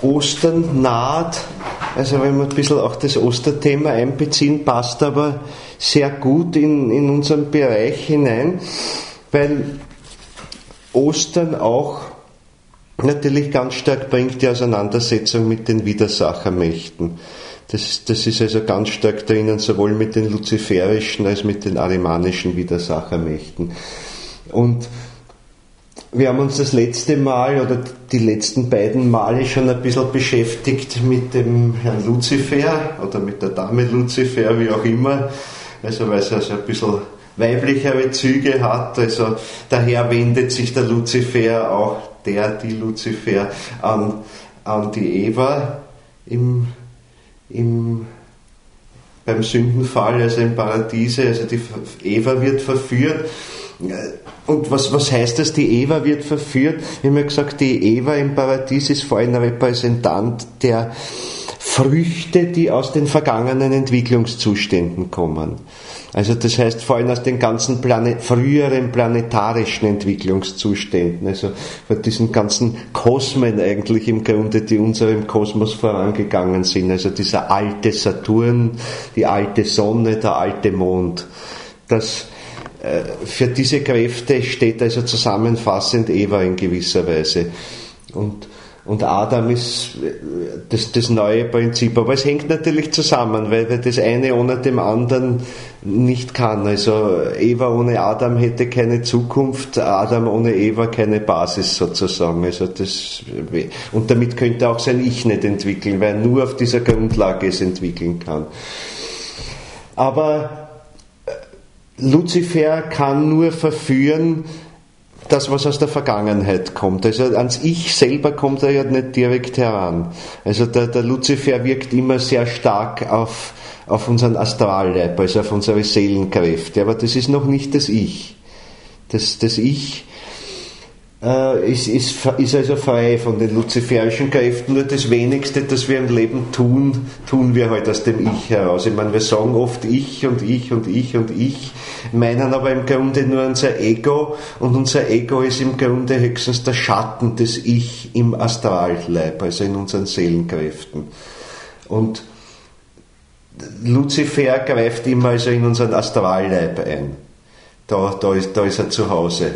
Ostern naht, also wenn wir ein bisschen auch das Osterthema einbeziehen, passt aber sehr gut in unseren Bereich hinein, weil Ostern auch natürlich ganz stark bringt die Auseinandersetzung mit den Widersachermächten. Das ist also ganz stark drinnen, sowohl mit den luziferischen als mit den arimanischen Widersachermächten. Und wir haben uns das letzte Mal oder die letzten beiden Male schon ein bisschen beschäftigt mit dem Herrn Luzifer oder mit der Dame Luzifer, wie auch immer, also weil es also ein bisschen weiblichere Züge hat, also daher wendet sich der Luzifer auch, die Luzifer an die Eva beim Sündenfall, also im Paradiese, also die Eva wird verführt. Und was heißt das, die Eva wird verführt? Wir haben ja gesagt, die Eva im Paradies ist vor allem ein Repräsentant der Früchte, die aus den vergangenen Entwicklungszuständen kommen. Also das heißt vor allem aus den ganzen früheren planetarischen Entwicklungszuständen, also von diesen ganzen Kosmen eigentlich im Grunde, die unserem Kosmos vorangegangen sind. Also dieser alte Saturn, die alte Sonne, der alte Mond. Für diese Kräfte steht also zusammenfassend Eva in gewisser Weise. Und Adam ist das neue Prinzip. Aber es hängt natürlich zusammen, weil das eine ohne dem anderen nicht kann. Also Eva ohne Adam hätte keine Zukunft, Adam ohne Eva keine Basis sozusagen. Also und damit könnte er auch sein Ich nicht entwickeln, weil er nur auf dieser Grundlage es entwickeln kann. Aber Luzifer kann nur verführen, das, was aus der Vergangenheit kommt. Also ans Ich selber kommt er ja nicht direkt heran. Also der Luzifer wirkt immer sehr stark auf unseren Astralleib, also auf unsere Seelenkräfte. Aber das ist noch nicht das Ich. Das Ich ist also frei von den luziferischen Kräften. Nur das Wenigste, das wir im Leben tun wir halt aus dem Ich heraus. Ich meine, wir sagen oft Ich und Ich und Ich und Ich, meinen aber im Grunde nur unser Ego, und unser Ego ist im Grunde höchstens der Schatten des Ich im Astralleib, also in unseren Seelenkräften. Und Luzifer greift immer also in unseren Astralleib ein. Da ist er zu Hause.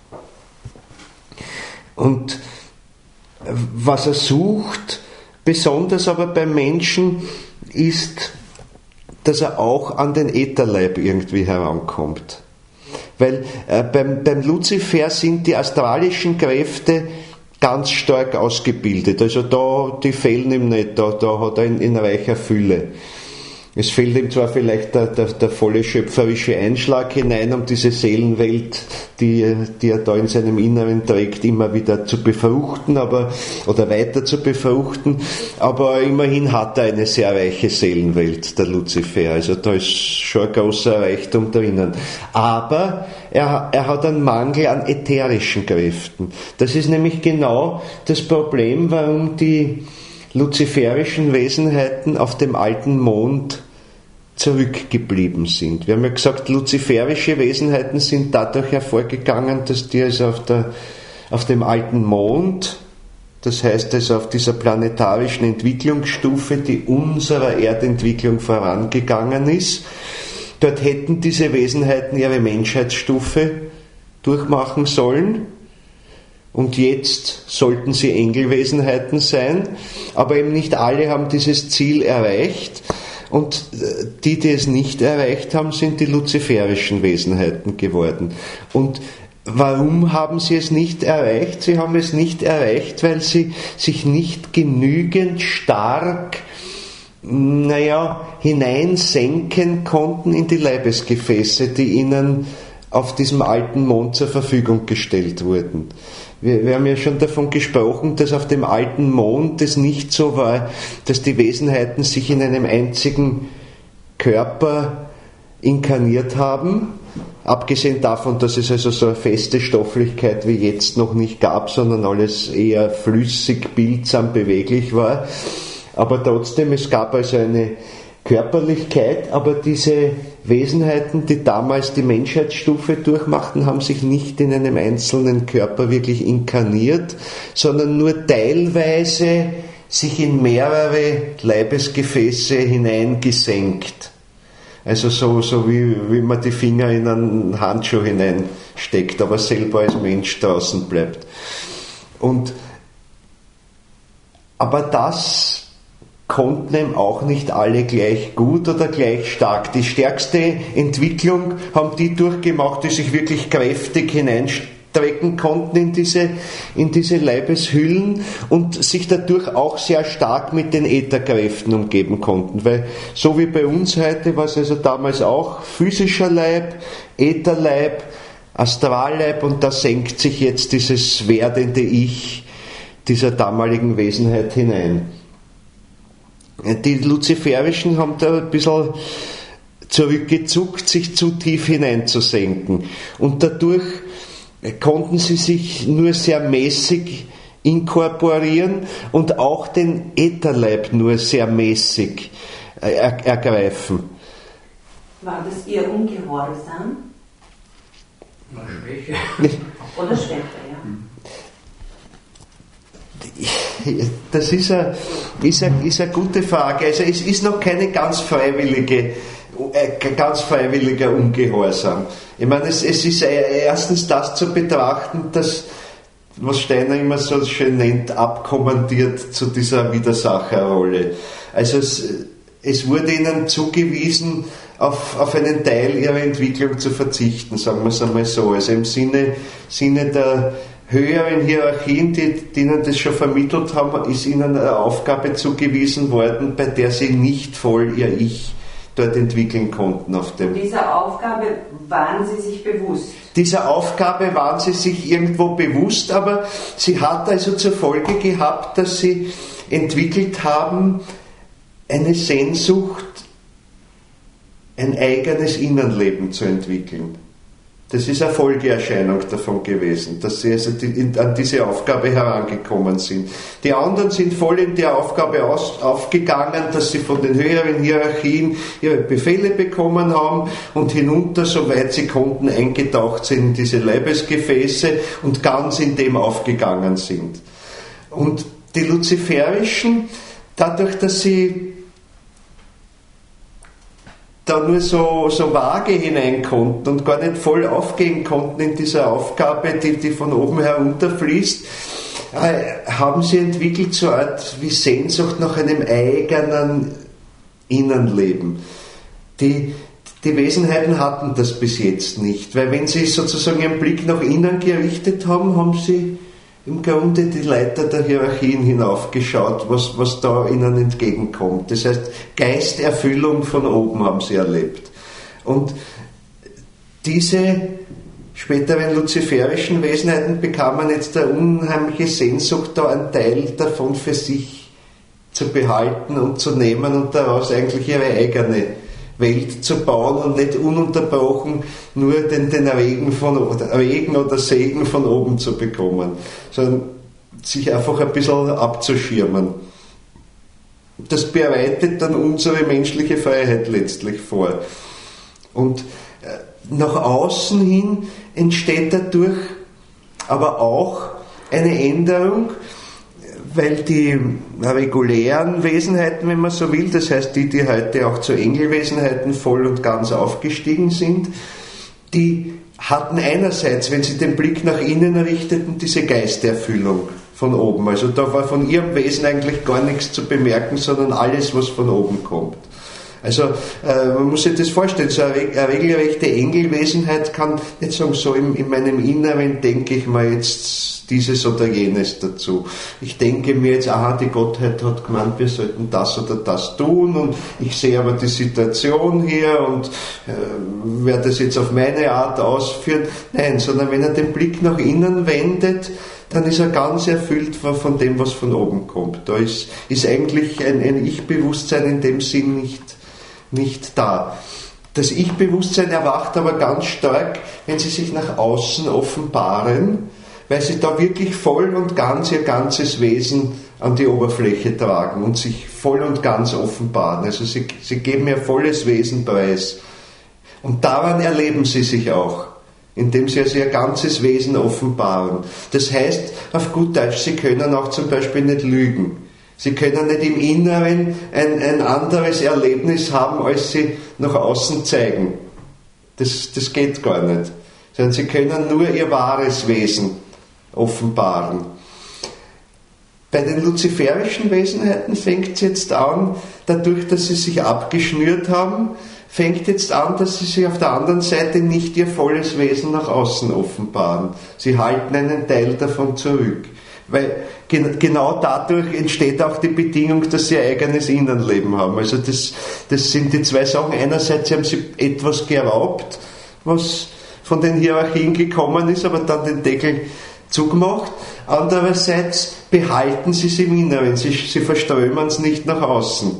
Und was er sucht, besonders aber beim Menschen, ist, dass er auch an den Ätherleib irgendwie herankommt. Weil beim Luzifer sind die astralischen Kräfte ganz stark ausgebildet. Also die fehlen ihm nicht, da hat er in reicher Fülle. Es fehlt ihm zwar vielleicht der volle schöpferische Einschlag hinein, um diese Seelenwelt, die er da in seinem Inneren trägt, immer wieder zu befruchten, oder weiter zu befruchten, aber immerhin hat er eine sehr reiche Seelenwelt, der Luzifer, also da ist schon ein großer Reichtum drinnen. Aber er hat einen Mangel an ätherischen Kräften. Das ist nämlich genau das Problem, warum die luziferischen Wesenheiten auf dem alten Mond zurückgeblieben sind. Wir haben ja gesagt, luziferische Wesenheiten sind dadurch hervorgegangen, dass die also auf dem alten Mond, das heißt also auf dieser planetarischen Entwicklungsstufe, die unserer Erdentwicklung vorangegangen ist, dort hätten diese Wesenheiten ihre Menschheitsstufe durchmachen sollen. Und jetzt sollten sie Engelwesenheiten sein, aber eben nicht alle haben dieses Ziel erreicht. Und die es nicht erreicht haben, sind die luziferischen Wesenheiten geworden. Und warum haben sie es nicht erreicht? Sie haben es nicht erreicht, weil sie sich nicht genügend stark hineinsenken konnten in die Leibesgefäße, die ihnen auf diesem alten Mond zur Verfügung gestellt wurden. Wir haben ja schon davon gesprochen, dass auf dem alten Mond es nicht so war, dass die Wesenheiten sich in einem einzigen Körper inkarniert haben, abgesehen davon, dass es also so eine feste Stofflichkeit wie jetzt noch nicht gab, sondern alles eher flüssig, bildsam, beweglich war. Aber trotzdem, es gab also eine Körperlichkeit, aber diese Wesenheiten, die damals die Menschheitsstufe durchmachten, haben sich nicht in einem einzelnen Körper wirklich inkarniert, sondern nur teilweise sich in mehrere Leibesgefäße hineingesenkt. Also so wie man die Finger in einen Handschuh hineinsteckt, aber selber als Mensch draußen bleibt. Aber das konnten eben auch nicht alle gleich gut oder gleich stark. Die stärkste Entwicklung haben die durchgemacht, die sich wirklich kräftig hineinstrecken konnten in diese Leibeshüllen und sich dadurch auch sehr stark mit den Ätherkräften umgeben konnten. Weil so wie bei uns heute war es also damals auch physischer Leib, Ätherleib, Astralleib, und da senkt sich jetzt dieses werdende Ich dieser damaligen Wesenheit hinein. Die Luziferischen haben da ein bisschen zurückgezuckt, sich zu tief hineinzusenken. Und dadurch konnten sie sich nur sehr mäßig inkorporieren und auch den Ätherleib nur sehr mäßig ergreifen. War das eher Ungehorsam? Oder Schwäche. Oder Schwäche, ja. Das ist eine gute Frage. Also es ist noch keine ganz freiwilliger Ungehorsam. Ich meine, es ist erstens das zu betrachten, dass, was Steiner immer so schön nennt, abkommandiert zu dieser Widersacherrolle. Also es wurde ihnen zugewiesen, auf einen Teil ihrer Entwicklung zu verzichten, sagen wir es einmal so. Also im Sinne der höheren Hierarchien, die ihnen das schon vermittelt haben, ist ihnen eine Aufgabe zugewiesen worden, bei der sie nicht voll ihr Ich dort entwickeln konnten. Dieser Aufgabe waren sie sich bewusst? Dieser Aufgabe waren sie sich irgendwo bewusst, aber sie hat also zur Folge gehabt, dass sie entwickelt haben, eine Sehnsucht, ein eigenes Innenleben zu entwickeln. Das ist eine Folgeerscheinung davon gewesen, dass sie also an diese Aufgabe herangekommen sind. Die anderen sind voll in der Aufgabe aufgegangen, dass sie von den höheren Hierarchien ihre Befehle bekommen haben und hinunter, soweit sie konnten, eingetaucht sind in diese Leibesgefäße und ganz in dem aufgegangen sind. Und die Luziferischen, dadurch, dass sie da nur so vage hinein konnten und gar nicht voll aufgehen konnten in dieser Aufgabe, die von oben herunterfließt, haben sie entwickelt so eine Art wie Sehnsucht nach einem eigenen Innenleben. Die Wesenheiten hatten das bis jetzt nicht, weil wenn sie sozusagen ihren Blick nach innen gerichtet haben, haben sie im Grunde die Leiter der Hierarchien hinaufgeschaut, was da ihnen entgegenkommt. Das heißt, Geisterfüllung von oben haben sie erlebt. Und diese späteren luziferischen Wesenheiten bekamen jetzt eine unheimliche Sehnsucht, da einen Teil davon für sich zu behalten und zu nehmen und daraus eigentlich ihre eigene Welt zu bauen und nicht ununterbrochen nur den Regen oder Segen von oben zu bekommen, sondern sich einfach ein bisschen abzuschirmen. Das bereitet dann unsere menschliche Freiheit letztlich vor. Und nach außen hin entsteht dadurch aber auch eine Änderung, weil die regulären Wesenheiten, wenn man so will, das heißt die heute auch zu Engelwesenheiten voll und ganz aufgestiegen sind, die hatten einerseits, wenn sie den Blick nach innen richteten, diese Geisterfüllung von oben. Also da war von ihrem Wesen eigentlich gar nichts zu bemerken, sondern alles, was von oben kommt. Also man muss sich das vorstellen, so eine regelrechte Engelwesenheit kann nicht sagen, so in meinem Inneren denke ich mir jetzt dieses oder jenes dazu. Ich denke mir jetzt, die Gottheit hat gemeint, wir sollten das oder das tun und ich sehe aber die Situation hier und werde das jetzt auf meine Art ausführen. Nein, sondern wenn er den Blick nach innen wendet, dann ist er ganz erfüllt von dem, was von oben kommt. Da ist eigentlich ein Ich-Bewusstsein in dem Sinn nicht da. Das Ich-Bewusstsein erwacht aber ganz stark, wenn sie sich nach außen offenbaren, weil sie da wirklich voll und ganz ihr ganzes Wesen an die Oberfläche tragen und sich voll und ganz offenbaren. Also sie geben ihr volles Wesen preis. Und daran erleben sie sich auch, indem sie also ihr ganzes Wesen offenbaren. Das heißt, auf gut Deutsch, sie können auch zum Beispiel nicht lügen. Sie können nicht im Inneren ein anderes Erlebnis haben, als sie nach außen zeigen. Das geht gar nicht. Sondern sie können nur ihr wahres Wesen offenbaren. Bei den luziferischen Wesenheiten fängt es jetzt an, dadurch, dass sie sich abgeschnürt haben, fängt jetzt an, dass sie sich auf der anderen Seite nicht ihr volles Wesen nach außen offenbaren. Sie halten einen Teil davon zurück. Weil genau dadurch entsteht auch die Bedingung, dass sie ihr eigenes Innenleben haben. Also das sind die zwei Sachen. Einerseits haben sie etwas geraubt, was von den Hierarchien gekommen ist, aber dann den Deckel zugemacht. Andererseits behalten sie es im Inneren, sie verströmen es nicht nach außen.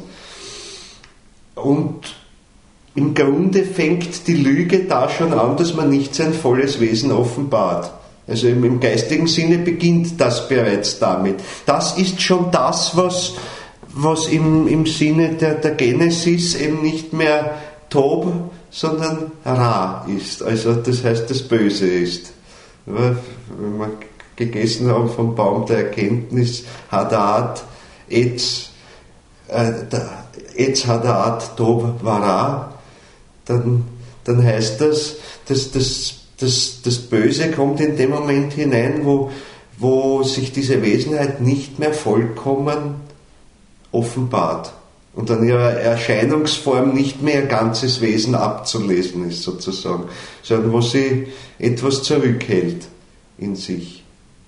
Und im Grunde fängt die Lüge da schon an, dass man nicht sein volles Wesen offenbart. Also im geistigen Sinne beginnt das bereits damit. Das ist schon das, was im Sinne der Genesis eben nicht mehr Tob, sondern Ra ist. Also das heißt, das Böse ist. Wenn wir gegessen haben vom Baum der Erkenntnis, Hadat, Etz Hadat, Tob, Vara, dann heißt das, das Böse kommt in dem Moment hinein, wo sich diese Wesenheit nicht mehr vollkommen offenbart und an ihrer Erscheinungsform nicht mehr ihr ganzes Wesen abzulesen ist sozusagen, sondern wo sie etwas zurückhält in sich.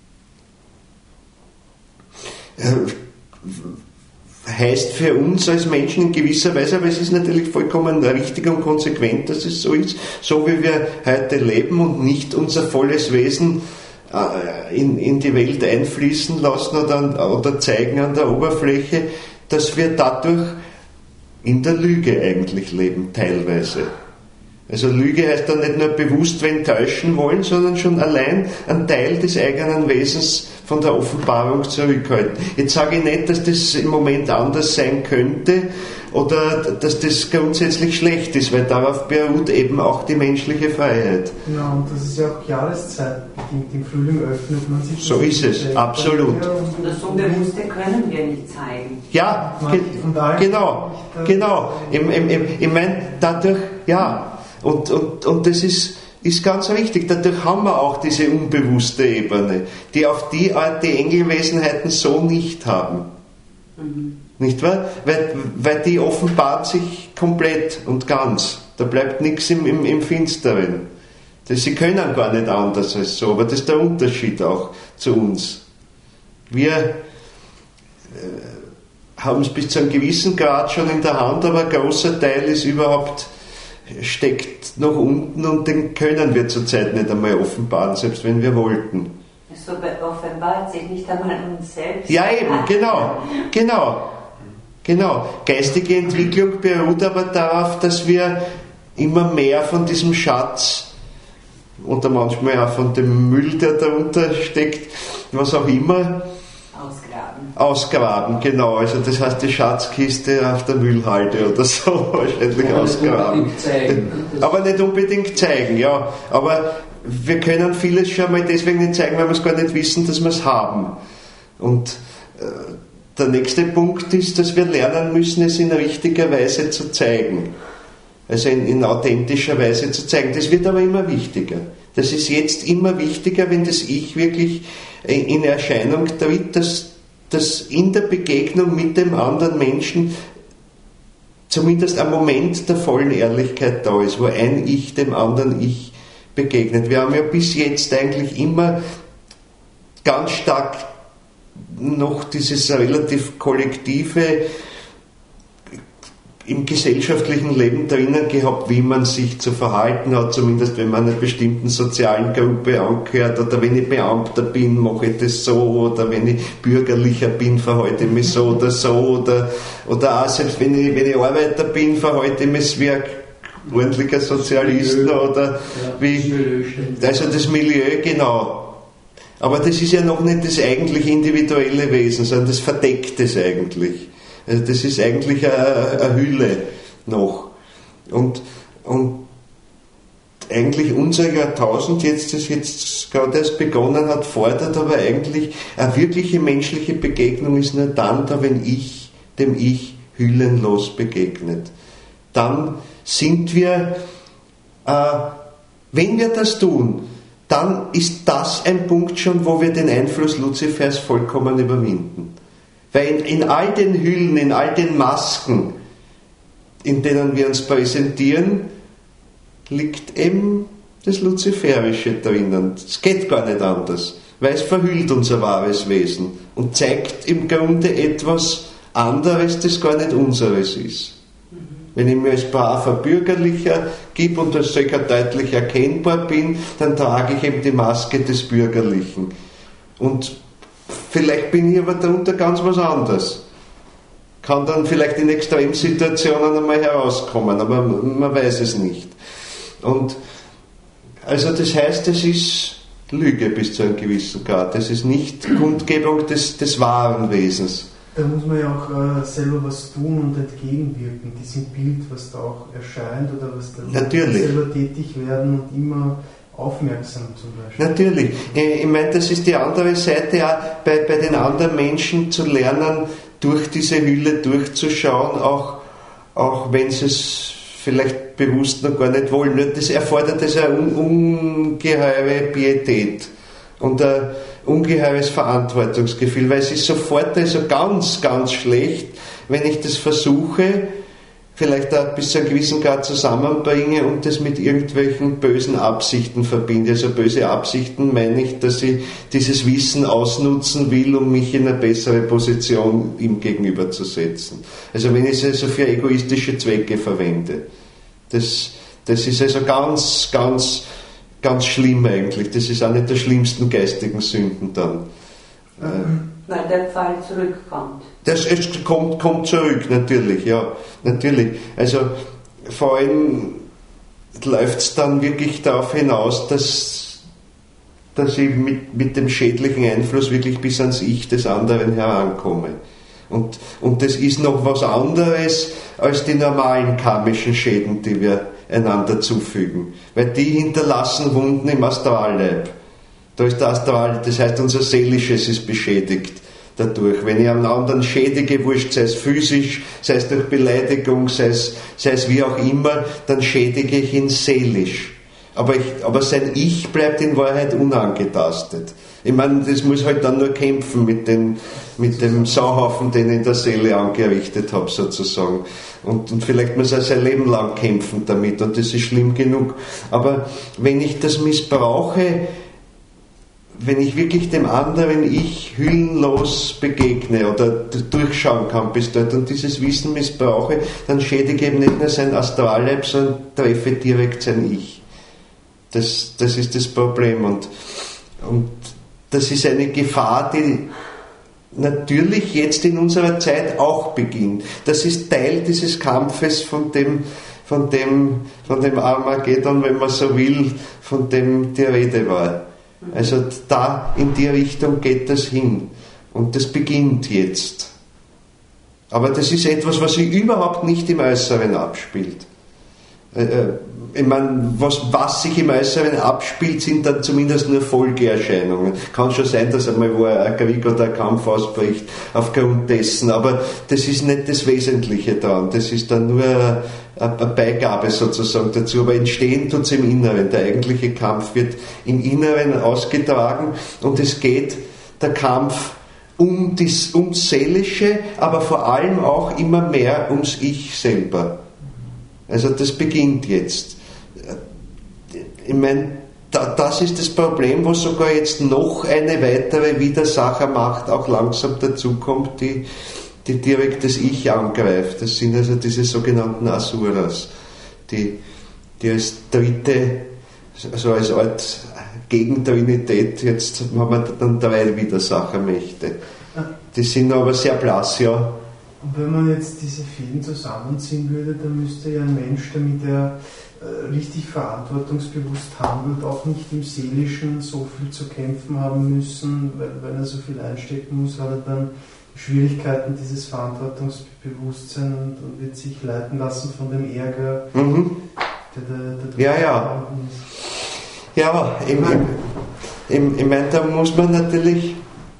Heißt für uns als Menschen in gewisser Weise, aber es ist natürlich vollkommen richtig und konsequent, dass es so ist, so wie wir heute leben und nicht unser volles Wesen in die Welt einfließen lassen oder zeigen an der Oberfläche, dass wir dadurch in der Lüge eigentlich leben, teilweise. Also Lüge heißt dann nicht nur bewusst wen täuschen wollen, sondern schon allein einen Teil des eigenen Wesens von der Offenbarung zurückhalten. Jetzt sage ich nicht, dass das im Moment anders sein könnte oder dass das grundsätzlich schlecht ist, weil darauf beruht eben auch die menschliche Freiheit. Genau, und das ist ja auch jahreszeitbedingt. Im Frühling öffnet man sich. So ist es, absolut. Und das Unbewusste können wir nicht zeigen. Ja, genau. Ich meine, dadurch, ja. Und das ist ganz wichtig. Dadurch haben wir auch diese unbewusste Ebene, die auf die Art die Engelwesenheiten so nicht haben. Mhm. Nicht wahr? Weil die offenbart sich komplett und ganz. Da bleibt nichts im Finsteren. Sie können gar nicht anders als so, aber das ist der Unterschied auch zu uns. Wir haben es bis zu einem gewissen Grad schon in der Hand, aber ein großer Teil ist steckt nach unten und den können wir zurzeit nicht einmal offenbaren, selbst wenn wir wollten. Es offenbart sich nicht einmal uns selbst. Ja eben, genau. Geistige Entwicklung beruht aber darauf, dass wir immer mehr von diesem Schatz oder manchmal auch von dem Müll, der darunter steckt, was auch immer, ausgraben, genau. Also das heißt die Schatzkiste auf der Müllhalde oder so wahrscheinlich ausgraben. Aber nicht unbedingt zeigen, ja. Aber wir können vieles schon mal deswegen nicht zeigen, weil wir es gar nicht wissen, dass wir es haben. Und der nächste Punkt ist, dass wir lernen müssen, es in richtiger Weise zu zeigen. Also in authentischer Weise zu zeigen. Das wird aber immer wichtiger. Das ist jetzt immer wichtiger, wenn das Ich wirklich in Erscheinung tritt, dass in der Begegnung mit dem anderen Menschen zumindest ein Moment der vollen Ehrlichkeit da ist, wo ein Ich dem anderen Ich begegnet. Wir haben ja bis jetzt eigentlich immer ganz stark noch dieses relativ kollektive im gesellschaftlichen Leben drinnen gehabt, wie man sich zu verhalten hat, zumindest wenn man einer bestimmten sozialen Gruppe angehört, oder wenn ich Beamter bin, mache ich das so, oder wenn ich Bürgerlicher bin, verhalte ich mich so, oder auch selbst wenn ich Arbeiter bin, verhalte ich mich wie ein ordentlicher Sozialist, oder wie, also das Milieu, genau. Aber das ist ja noch nicht das eigentlich individuelle Wesen, sondern das verdeckt es eigentlich. Also das ist eigentlich eine Hülle noch. Und eigentlich unser Jahrtausend jetzt, das jetzt gerade erst begonnen hat, fordert, aber eigentlich eine wirkliche menschliche Begegnung ist nur dann da, wenn dem Ich hüllenlos begegnet. Dann sind wir, wenn wir das tun, dann ist das ein Punkt schon, wo wir den Einfluss Luzifers vollkommen überwinden. Weil in all den Hüllen, in all den Masken, in denen wir uns präsentieren, liegt eben das Luziferische drinnen. Es geht gar nicht anders, weil es verhüllt unser wahres Wesen und zeigt im Grunde etwas anderes, das gar nicht unseres ist. Wenn ich mir als braver Bürgerlicher gebe und als solcher deutlich erkennbar bin, dann trage ich eben die Maske des Bürgerlichen. Und vielleicht bin ich aber darunter ganz was anderes. Kann dann vielleicht in Extremsituationen einmal herauskommen, aber man weiß es nicht. Und also das heißt, es ist Lüge bis zu einem gewissen Grad. Es ist nicht Kundgebung des wahren Wesens. Da muss man ja auch selber was tun und entgegenwirken, diesem Bild, was da auch erscheint oder was da selber tätig werden und immer aufmerksam zum Beispiel. Natürlich. Ich meine, das ist die andere Seite, auch bei den anderen Menschen zu lernen, durch diese Hülle durchzuschauen, auch wenn sie es vielleicht bewusst noch gar nicht wollen. Das erfordert also eine ungeheure Pietät und ein ungeheures Verantwortungsgefühl, weil es ist sofort also ganz, ganz schlecht, wenn ich das versuche, vielleicht auch bis zu einem gewissen Grad zusammenbringe und das mit irgendwelchen bösen Absichten verbinde. Also böse Absichten meine ich, dass ich dieses Wissen ausnutzen will, um mich in eine bessere Position ihm gegenüber zu setzen. Also wenn ich es also für egoistische Zwecke verwende. Das ist also ganz, ganz, ganz schlimm eigentlich. Das ist eine der schlimmsten geistigen Sünden dann. Weil der Pfeil zurückkommt. Es kommt zurück, natürlich, ja. Natürlich. Also vor allem läuft es dann wirklich darauf hinaus, dass ich mit dem schädlichen Einfluss wirklich bis ans Ich des anderen herankomme. Und das ist noch was anderes als die normalen karmischen Schäden, die wir einander zufügen. Weil die hinterlassen Wunden im Astralleib. Da ist der Astral, das heißt unser Seelisches ist beschädigt dadurch. Wenn ich einen anderen schädige, wurscht, sei es physisch, sei es durch Beleidigung, sei es wie auch immer, dann schädige ich ihn seelisch. Aber sein Ich bleibt in Wahrheit unangetastet. Ich meine, das muss halt dann nur kämpfen mit dem Sauhaufen, den ich in der Seele angerichtet habe, sozusagen. Und vielleicht muss er sein Leben lang kämpfen damit, und das ist schlimm genug. Aber wenn ich das missbrauche, wenn ich wirklich dem anderen Ich hüllenlos begegne oder durchschauen kann bis dort und dieses Wissen missbrauche, dann schädige ich eben nicht nur sein Astralleib, sondern treffe direkt sein Ich. Das ist das Problem. Und das ist eine Gefahr, die natürlich jetzt in unserer Zeit auch beginnt. Das ist Teil dieses Kampfes von dem Armageddon, wenn man so will, von dem die Rede war. Also da in die Richtung geht das hin. Und das beginnt jetzt. Aber das ist etwas, was sich überhaupt nicht im Äußeren abspielt. Ich meine, was sich im Äußeren abspielt, sind dann zumindest nur Folgeerscheinungen. Kann schon sein, dass einmal wo ein Krieg oder ein Kampf ausbricht aufgrund dessen, aber das ist nicht das Wesentliche daran. Das ist dann nur eine Beigabe sozusagen dazu. Aber entstehen tut es im Inneren. Der eigentliche Kampf wird im Inneren ausgetragen und es geht der Kampf ums Seelische, aber vor allem auch immer mehr ums Ich selber. Also das beginnt jetzt. Ich meine, das ist das Problem, wo sogar jetzt noch eine weitere Widersachermacht auch langsam dazukommt, die direkt das Ich angreift. Das sind also diese sogenannten Asuras, die als dritte, also als Art Gegentrinität, jetzt haben wir dann 3 Widersachermächte. Die sind aber sehr blass, ja. Und wenn man jetzt diese Fäden zusammenziehen würde, dann müsste ja ein Mensch, damit er richtig verantwortungsbewusst handelt, auch nicht im Seelischen so viel zu kämpfen haben müssen, weil er so viel einstecken muss, hat er dann Schwierigkeiten, dieses Verantwortungsbewusstsein und wird sich leiten lassen von dem Ärger, der ja. ist. Ja, ich meine, da muss man natürlich...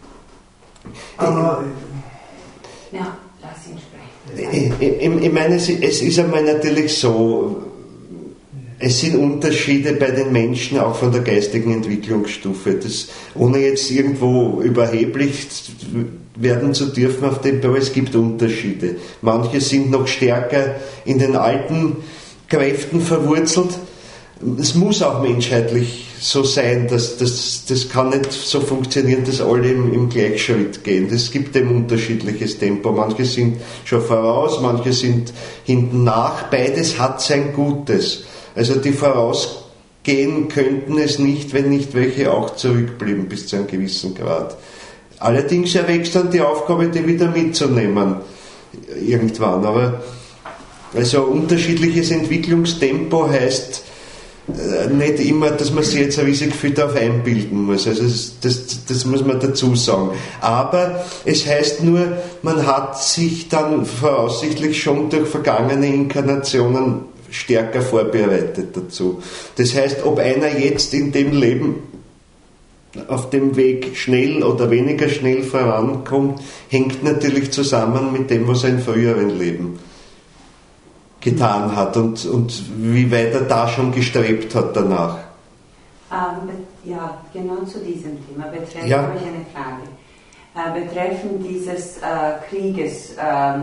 Aber Ja, lass ihn sprechen. Ich meine, es ist einmal natürlich so, es sind Unterschiede bei den Menschen auch von der geistigen Entwicklungsstufe. Das, ohne jetzt irgendwo überheblich werden zu dürfen auf dem, aber es gibt Unterschiede. Manche sind noch stärker in den alten Kräften verwurzelt. Es muss auch menschheitlich so sein, das kann nicht so funktionieren, dass alle im Gleichschritt gehen. Es gibt ein unterschiedliches Tempo. Manche sind schon voraus, manche sind hinten nach. Beides hat sein Gutes. Also die vorausgehen könnten es nicht, wenn nicht welche auch zurückblieben bis zu einem gewissen Grad. Allerdings erwächst dann die Aufgabe, die wieder mitzunehmen irgendwann. Aber also unterschiedliches Entwicklungstempo heißt nicht immer, dass man sich jetzt ein riesig viel darauf einbilden muss. Also das muss man dazu sagen. Aber es heißt nur, man hat sich dann voraussichtlich schon durch vergangene Inkarnationen stärker vorbereitet dazu. Das heißt, ob einer jetzt in dem Leben auf dem Weg schnell oder weniger schnell vorankommt, hängt natürlich zusammen mit dem, was er im früheren Leben getan hat und wie weit er da schon gestrebt hat danach. Ja, genau zu diesem Thema betreffend Ja. habe ich eine Frage. Betreffend dieses Krieges,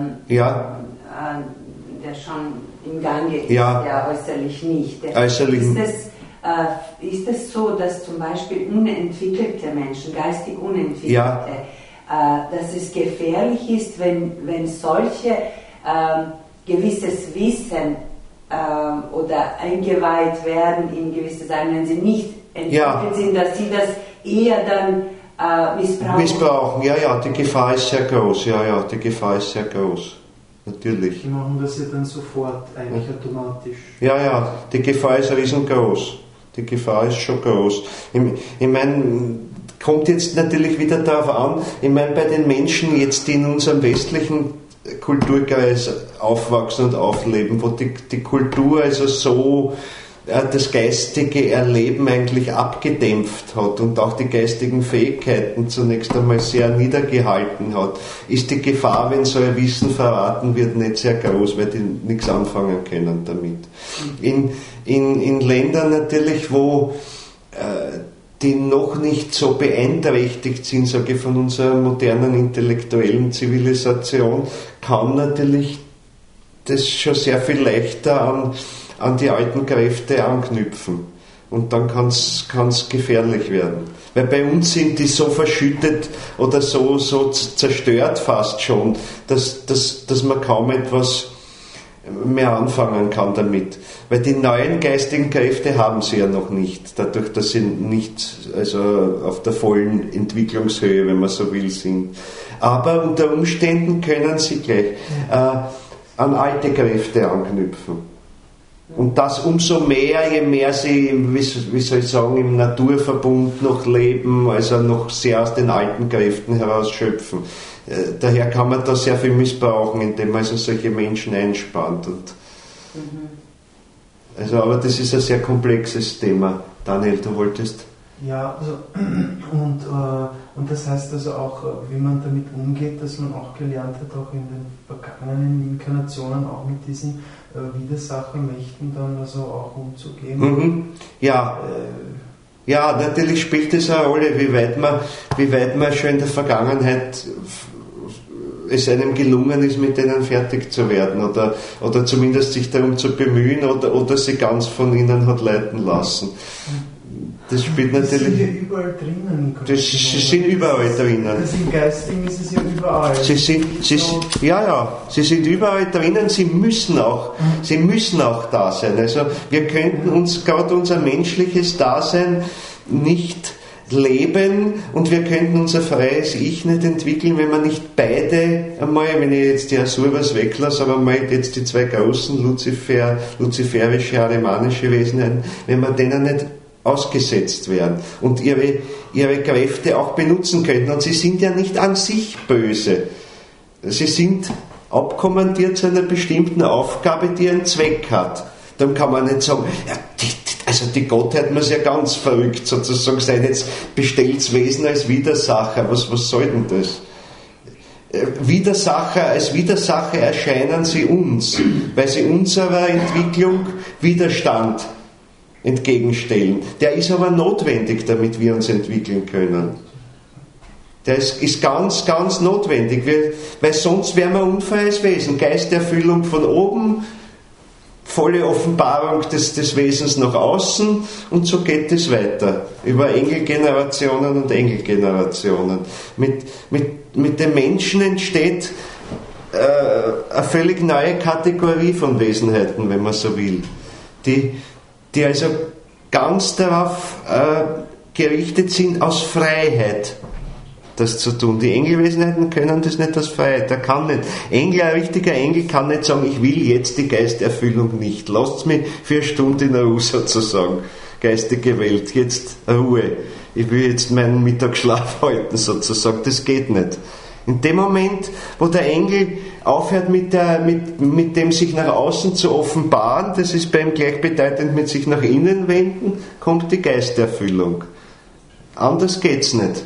der schon im Gange ist, Ja. ja äußerlich nicht. Äußerlich. Ist es so, dass zum Beispiel unentwickelte Menschen, geistig Unentwickelte, Ja. dass es gefährlich ist, wenn solche gewisses Wissen oder eingeweiht werden in gewisse Sachen, wenn sie nicht entwickelt sind, dass sie das eher dann missbrauchen? Ja, die Gefahr ist sehr groß. Ja, die Gefahr ist sehr groß. Natürlich. die machen das ja dann sofort eigentlich automatisch. Ja, die Gefahr ist riesengroß. Die Gefahr ist schon groß. Ich meine, kommt jetzt natürlich wieder darauf an, ich meine, bei den Menschen jetzt, die in unserem westlichen Kulturkreis aufwachsen und aufleben, wo die Kultur also so das geistige Erleben eigentlich abgedämpft hat und auch die geistigen Fähigkeiten zunächst einmal sehr niedergehalten hat, ist die Gefahr, wenn so ein Wissen verraten wird, nicht sehr groß, weil die nichts anfangen können damit. In Ländern natürlich, wo die noch nicht so beeinträchtigt sind, sage ich, von unserer modernen intellektuellen Zivilisation, kann natürlich das schon sehr viel leichter an die alten Kräfte anknüpfen. Und dann kann es gefährlich werden. Weil bei uns sind die so verschüttet oder so zerstört fast schon, dass man kaum etwas mehr anfangen kann damit. Weil die neuen geistigen Kräfte haben sie ja noch nicht, dadurch, dass sie nicht auf der vollen Entwicklungshöhe, wenn man so will, sind. Aber unter Umständen können sie gleich an alte Kräfte anknüpfen. Und das umso mehr, je mehr sie, wie soll ich sagen, im Naturverbund noch leben, also noch sehr aus den alten Kräften herausschöpfen. Daher kann man da sehr viel missbrauchen, indem man also solche Menschen einspannt. Aber das ist ein sehr komplexes Thema. Daniel, du wolltest? Ja, also, und das heißt also auch, wie man damit umgeht, dass man auch gelernt hat, auch in den vergangenen Inkarnationen auch mit diesen Widersachermächten dann also auch umzugehen. Ja. Ja, natürlich spielt es eine Rolle, wie weit man schon in der Vergangenheit es einem gelungen ist, mit denen fertig zu werden oder zumindest sich darum zu bemühen oder sie ganz von ihnen hat leiten lassen. Das spielt natürlich. Sie sind ja überall drinnen. Sie sind überall drinnen. Das im Geistigen ist es ja überall. Sie sind überall drinnen, sie müssen auch da sein. Also wir könnten uns gerade unser menschliches Dasein nicht leben und wir könnten unser freies Ich nicht entwickeln, wenn wir nicht beide einmal, wenn ich jetzt die Asuras weglasse, aber mal jetzt die zwei großen luziferische, arimanische Wesen, wenn wir denen nicht ausgesetzt werden und ihre Kräfte auch benutzen könnten. Und sie sind ja nicht an sich böse. Sie sind abkommandiert zu einer bestimmten Aufgabe, die einen Zweck hat. Dann kann man nicht sagen, ja, Also die Gottheit muss ja ganz verrückt sozusagen sein. Jetzt bestellt's Wesen als Widersacher. Was soll denn das? Als Widersacher erscheinen sie uns, weil sie unserer Entwicklung Widerstand entgegenstellen. Der ist aber notwendig, damit wir uns entwickeln können. Der ist ganz, ganz notwendig, weil sonst wären wir unfreies Wesen. Geisterfüllung von oben, volle Offenbarung des Wesens nach außen, und so geht es weiter. Über Engelgenerationen und Engelgenerationen. Mit dem Menschen entsteht eine völlig neue Kategorie von Wesenheiten, wenn man so will, die also ganz darauf gerichtet sind, aus Freiheit das zu tun. Die Engelwesenheiten können das nicht aus Freiheit. Der kann nicht. Ein richtiger Engel kann nicht sagen, ich will jetzt die Geisterfüllung nicht. Lasst mich für eine Stunde in Ruhe sozusagen. Geistige Welt, jetzt Ruhe. Ich will jetzt meinen Mittagsschlaf halten sozusagen. Das geht nicht. In dem Moment, wo der Engel aufhört mit dem sich nach außen zu offenbaren, das ist bei ihm gleichbedeutend mit sich nach innen wenden, kommt die Geisterfüllung. Anders geht's nicht.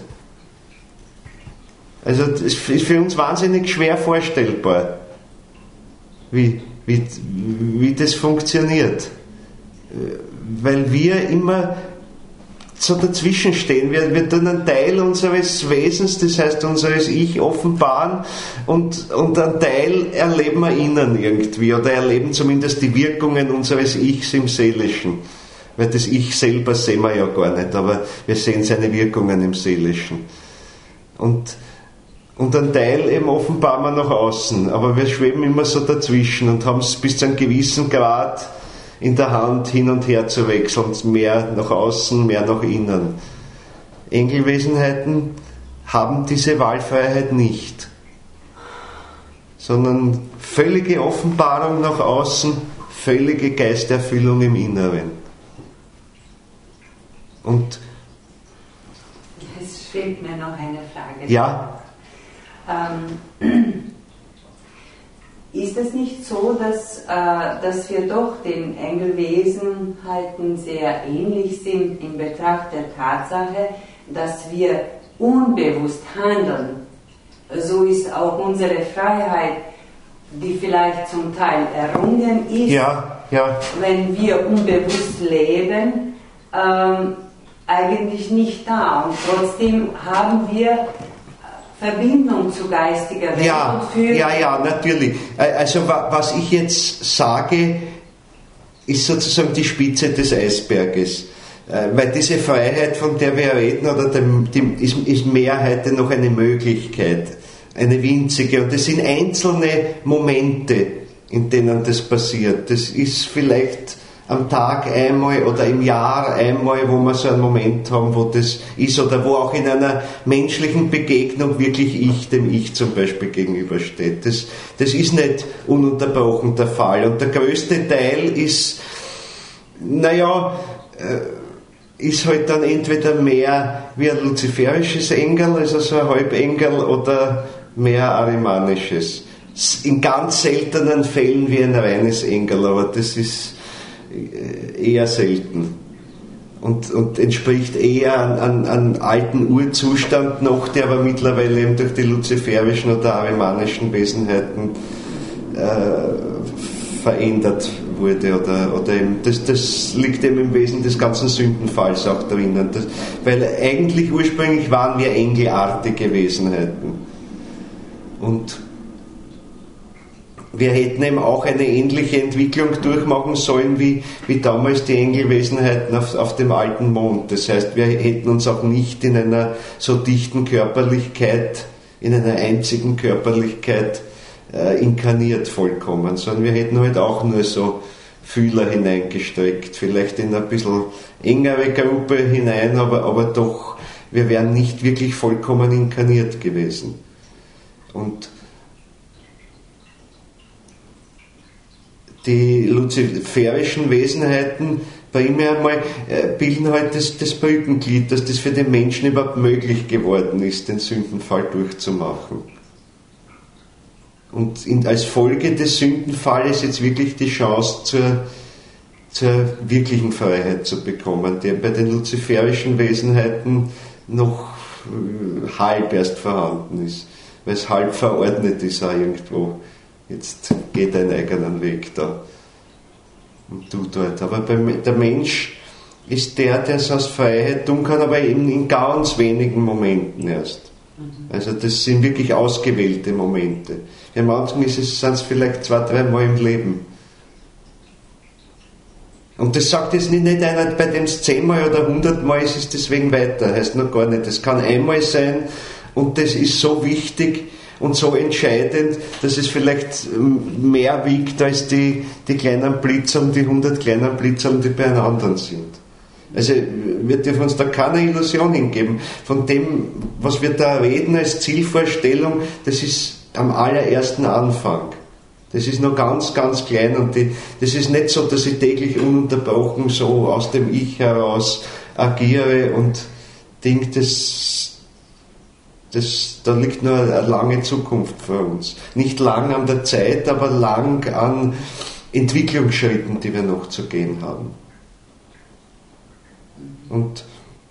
Also das ist für uns wahnsinnig schwer vorstellbar, wie das funktioniert. Weil wir immer so dazwischen stehen. Wir tun einen Teil unseres Wesens, das heißt unseres Ich, offenbaren, und einen Teil erleben wir innen irgendwie, oder erleben zumindest die Wirkungen unseres Ichs im Seelischen. Weil das Ich selber sehen wir ja gar nicht, aber wir sehen seine Wirkungen im Seelischen. Und einen Teil eben offenbaren wir nach außen, aber wir schweben immer so dazwischen und haben es bis zu einem gewissen Grad in der Hand, hin und her zu wechseln, mehr nach außen, mehr nach innen. Engelwesenheiten haben diese Wahlfreiheit nicht, sondern völlige Offenbarung nach außen, völlige Geisterfüllung im Inneren. Und es fehlt mir noch eine Frage. Ja. Ist es nicht so, dass wir doch den Engelwesenheiten sehr ähnlich sind in Betracht der Tatsache, dass wir unbewusst handeln? So ist auch unsere Freiheit, die vielleicht zum Teil errungen ist, wenn wir unbewusst leben, eigentlich nicht da. Und trotzdem haben wir Verbindung zu geistiger Welt. Ja, natürlich. Also was ich jetzt sage, ist sozusagen die Spitze des Eisberges. Weil diese Freiheit, von der wir reden, ist mehr heute noch eine Möglichkeit, eine winzige. Und das sind einzelne Momente, in denen das passiert. Das ist vielleicht am Tag einmal oder im Jahr einmal, wo wir so einen Moment haben, wo das ist, oder wo auch in einer menschlichen Begegnung wirklich ich dem Ich zum Beispiel gegenübersteht. Das ist nicht ununterbrochen der Fall. Und der größte Teil ist halt dann entweder mehr wie ein luziferisches Engel, also so ein Halbengel, oder mehr arimanisches. In ganz seltenen Fällen wie ein reines Engel, aber das ist eher selten und entspricht eher an alten Urzustand noch, der aber mittlerweile eben durch die luziferischen oder arimanischen Wesenheiten verändert wurde, oder eben das liegt eben im Wesen des ganzen Sündenfalls auch drinnen, weil eigentlich ursprünglich waren wir engelartige Wesenheiten und wir hätten eben auch eine ähnliche Entwicklung durchmachen sollen wie damals die Engelwesenheiten auf dem alten Mond. Das heißt, wir hätten uns auch nicht in einer so dichten Körperlichkeit, in einer einzigen Körperlichkeit inkarniert vollkommen, sondern wir hätten halt auch nur so Fühler hineingestreckt, vielleicht in eine bisschen engere Gruppe hinein, aber doch, wir wären nicht wirklich vollkommen inkarniert gewesen. Und die luziferischen Wesenheiten primär mal bilden halt das Brückenglied, dass das für den Menschen überhaupt möglich geworden ist, den Sündenfall durchzumachen. Und als Folge des Sündenfalles jetzt wirklich die Chance zur wirklichen Freiheit zu bekommen, die bei den luziferischen Wesenheiten noch halb erst vorhanden ist, weil es halb verordnet ist auch irgendwo. Jetzt geh deinen eigenen Weg da und du dort. Aber der Mensch ist der es aus Freiheit tun kann, aber eben in ganz wenigen Momenten erst. Also das sind wirklich ausgewählte Momente. Bei manchen sind es vielleicht 2-3 Mal im Leben. Und das sagt jetzt nicht einer, bei dem es 10 Mal oder 100 Mal ist, ist deswegen weiter. Heißt noch gar nicht. Das kann einmal sein und das ist so wichtig und so entscheidend, dass es vielleicht mehr wiegt als die kleinen Blitzerl, die 100 kleinen Blitzerl, die beieinander sind. Also wir dürfen uns da keine Illusion hingeben. Von dem, was wir da reden als Zielvorstellung, das ist am allerersten Anfang. Das ist noch ganz, ganz klein und das ist nicht so, dass ich täglich ununterbrochen so aus dem Ich heraus agiere und denke, da liegt nur eine lange Zukunft vor uns. Nicht lang an der Zeit, aber lang an Entwicklungsschritten, die wir noch zu gehen haben. Und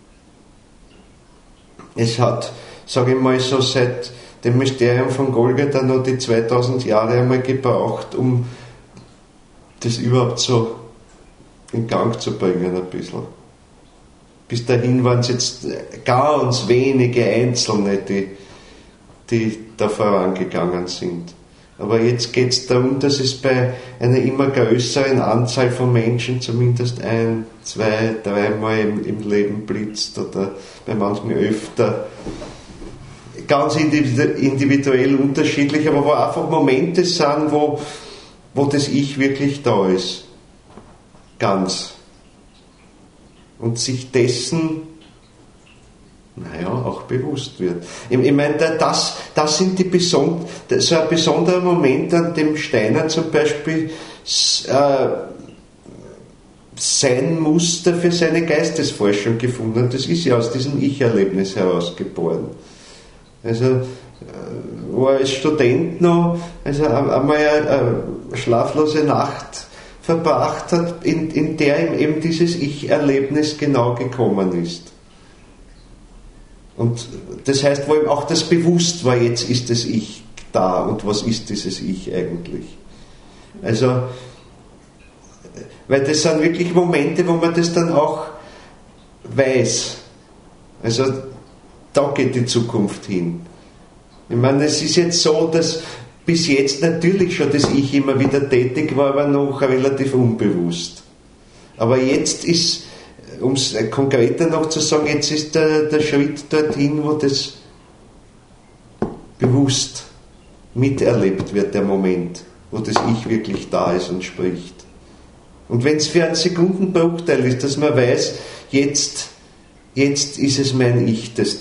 es hat, sage ich mal so, seit dem Mysterium von Golgatha noch die 2000 Jahre einmal gebraucht, um das überhaupt so in Gang zu bringen ein bisschen. Bis dahin waren es jetzt ganz wenige Einzelne, die da vorangegangen sind. Aber jetzt geht es darum, dass es bei einer immer größeren Anzahl von Menschen zumindest 1, 2, 3 Mal im Leben blitzt oder bei manchen öfter. Ganz individuell unterschiedlich, aber wo einfach Momente sind, wo das Ich wirklich da ist. Ganz. Und sich dessen auch bewusst wird. Ich meine, das sind so ein besonderer Moment, an dem Steiner zum Beispiel sein Muster für seine Geistesforschung gefunden hat. Das ist ja aus diesem Ich-Erlebnis herausgeboren. Also, wo er als Student noch einmal eine schlaflose Nacht verbracht hat, in der ihm eben dieses Ich-Erlebnis genau gekommen ist. Und das heißt, wo ihm auch das bewusst war, jetzt ist das Ich da und was ist dieses Ich eigentlich? Also, weil das sind wirklich Momente, wo man das dann auch weiß. Also, da geht die Zukunft hin. Ich meine, es ist jetzt so, dass bis jetzt natürlich schon das Ich immer wieder tätig war, aber noch relativ unbewusst. Aber jetzt ist, um es konkreter noch zu sagen, jetzt ist der Schritt dorthin, wo das bewusst miterlebt wird, der Moment, wo das Ich wirklich da ist und spricht. Und wenn es für einen Sekundenbruchteil ist, dass man weiß, jetzt ist es mein Ich, das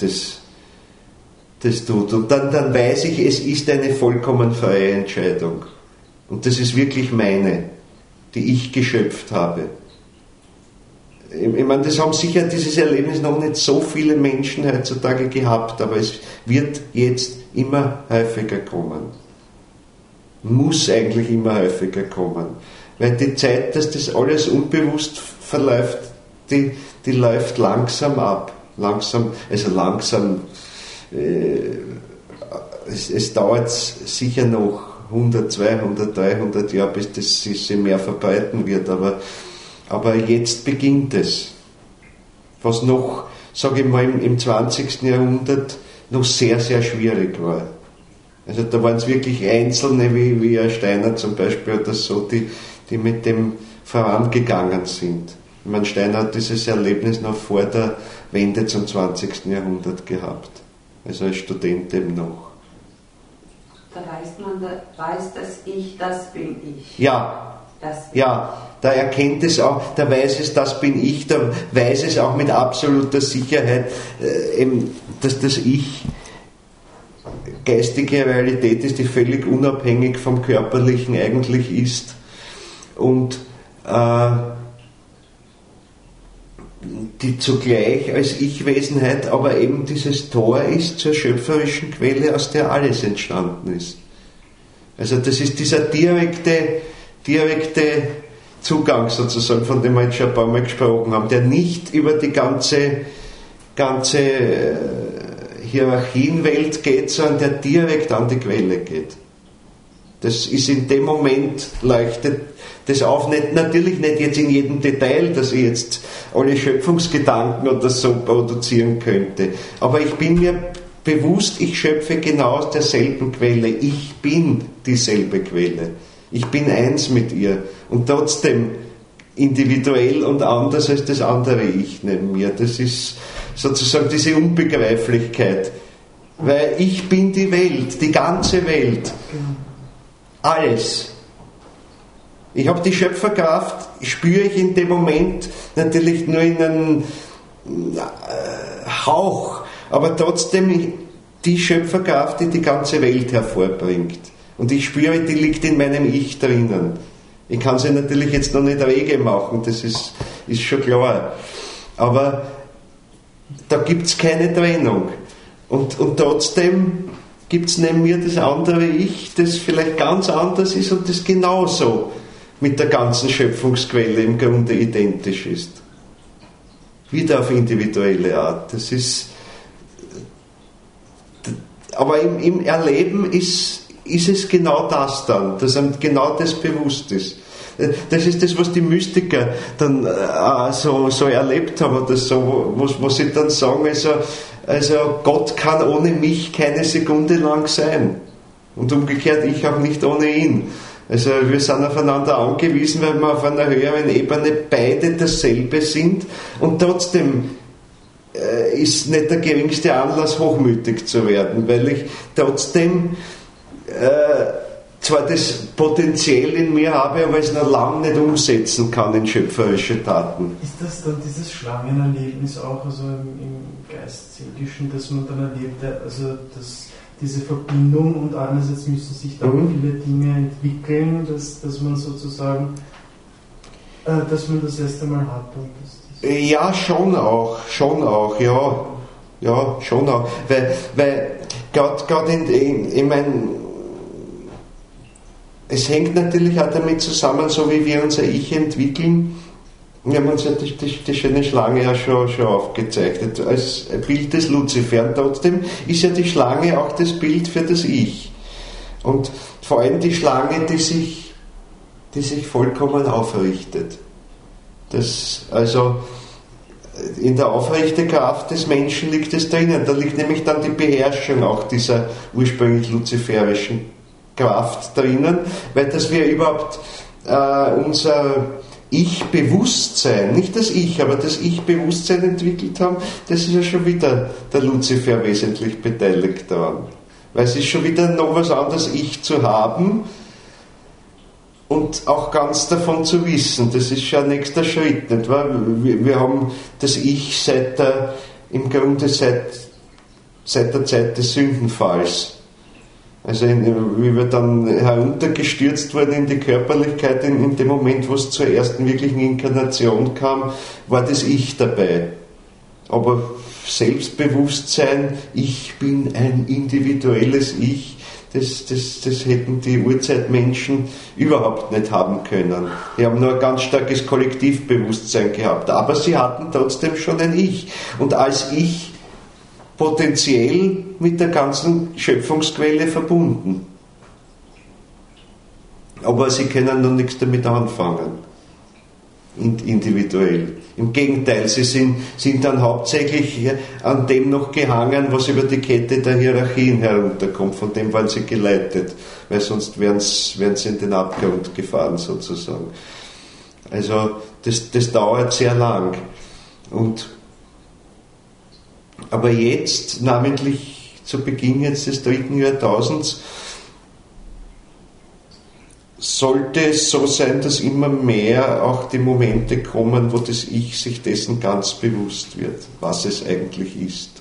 tut. Und dann weiß ich, es ist eine vollkommen freie Entscheidung. Und das ist wirklich meine, die ich geschöpft habe. Ich meine, das haben sicher dieses Erlebnis noch nicht so viele Menschen heutzutage gehabt, aber es wird jetzt immer häufiger kommen. Muss eigentlich immer häufiger kommen. Weil die Zeit, dass das alles unbewusst verläuft, die läuft langsam ab. Langsam. Es dauert sicher noch 100, 200, 300 Jahre, bis das sich mehr verbreiten wird, aber jetzt beginnt es. Was noch, sage ich mal, im 20. Jahrhundert noch sehr, sehr schwierig war. Also da waren es wirklich Einzelne, wie ein Steiner zum Beispiel oder so, die mit dem vorangegangen sind. Ich meine, Steiner hat dieses Erlebnis noch vor der Wende zum 20. Jahrhundert gehabt. Also als Student eben noch. Da weiß das Ich, das bin ich. Ja, da erkennt es auch, da weiß es, das bin ich, da weiß es auch mit absoluter Sicherheit, dass das Ich geistige Realität ist, die völlig unabhängig vom Körperlichen eigentlich ist und die zugleich als Ich-Wesenheit aber eben dieses Tor ist zur schöpferischen Quelle, aus der alles entstanden ist. Also das ist dieser direkte Zugang sozusagen, von dem wir jetzt schon ein paar Mal gesprochen haben, der nicht über die ganze Hierarchienwelt geht, sondern der direkt an die Quelle geht. Das ist in dem Moment, leuchtet das auf, natürlich nicht jetzt in jedem Detail, dass ich jetzt alle Schöpfungsgedanken oder so produzieren könnte, aber ich bin mir bewusst, ich schöpfe genau aus derselben Quelle, ich bin dieselbe Quelle, ich bin eins mit ihr und trotzdem individuell und anders als das andere Ich neben mir. Das ist sozusagen diese Unbegreiflichkeit, weil ich bin die Welt, die ganze Welt. Alles. Ich habe die Schöpferkraft, spüre ich in dem Moment natürlich nur in einem Hauch, aber trotzdem die Schöpferkraft, die die ganze Welt hervorbringt. Und ich spüre, die liegt in meinem Ich drinnen. Ich kann sie natürlich jetzt noch nicht rege machen, das ist schon klar. Aber da gibt es keine Trennung. Und trotzdem gibt es neben mir das andere Ich, das vielleicht ganz anders ist und das genauso mit der ganzen Schöpfungsquelle im Grunde identisch ist. Wieder auf individuelle Art. Das ist, aber im Erleben ist es genau das dann, dass einem genau das bewusst ist. Das ist das, was die Mystiker dann so erlebt haben oder so, wo sie dann sagen, also Gott kann ohne mich keine Sekunde lang sein. Und umgekehrt, ich auch nicht ohne ihn. Also wir sind aufeinander angewiesen, weil wir auf einer höheren Ebene beide dasselbe sind und trotzdem ist nicht der geringste Anlass, hochmütig zu werden, weil ich trotzdem zwar das Potenzial in mir habe, aber es noch lange nicht umsetzen kann in schöpferische Taten. Ist das dann dieses Schlangenerlebnis auch also im Geist-Seelischen, dass man dann erlebt, also dass diese Verbindung und einerseits müssen sich da viele Dinge entwickeln, dass man sozusagen, dass man das erst einmal hat? Und ja, schon auch, ja, schon auch, weil gerade ich meine, es hängt natürlich auch damit zusammen, so wie wir unser Ich entwickeln. Wir haben uns ja die schöne Schlange ja schon aufgezeichnet, als Bild des Luzifer. Und trotzdem ist ja die Schlange auch das Bild für das Ich. Und vor allem die Schlange, die sich vollkommen aufrichtet. Das, also in der Aufrichtekraft des Menschen liegt es drinnen. Da liegt nämlich dann die Beherrschung auch dieser ursprünglich luziferischen Kraft drinnen, weil dass wir überhaupt unser Ich-Bewusstsein, nicht das Ich, aber das Ich-Bewusstsein entwickelt haben, das ist ja schon wieder der Luzifer wesentlich beteiligt daran. Weil es ist schon wieder noch was anderes, Ich zu haben und auch ganz davon zu wissen. Das ist schon ein nächster Schritt, nicht wahr? Wir haben das Ich im Grunde seit der Zeit des Sündenfalls. Also wie wir dann heruntergestürzt wurden in die Körperlichkeit, in dem Moment, wo es zur ersten wirklichen Inkarnation kam, war das Ich dabei. Aber Selbstbewusstsein, ich bin ein individuelles Ich, das hätten die Urzeitmenschen überhaupt nicht haben können. Die haben nur ein ganz starkes Kollektivbewusstsein gehabt, aber sie hatten trotzdem schon ein Ich. Und als Ich potenziell mit der ganzen Schöpfungsquelle verbunden. Aber sie können noch nichts damit anfangen. Individuell. Im Gegenteil, sie sind dann hauptsächlich an dem noch gehangen, was über die Kette der Hierarchien herunterkommt. Von dem waren sie geleitet, weil sonst wären sie in den Abgrund gefahren sozusagen. Also das dauert sehr lang. Aber jetzt, namentlich zu Beginn jetzt des 3. Jahrtausends, sollte es so sein, dass immer mehr auch die Momente kommen, wo das Ich sich dessen ganz bewusst wird, was es eigentlich ist.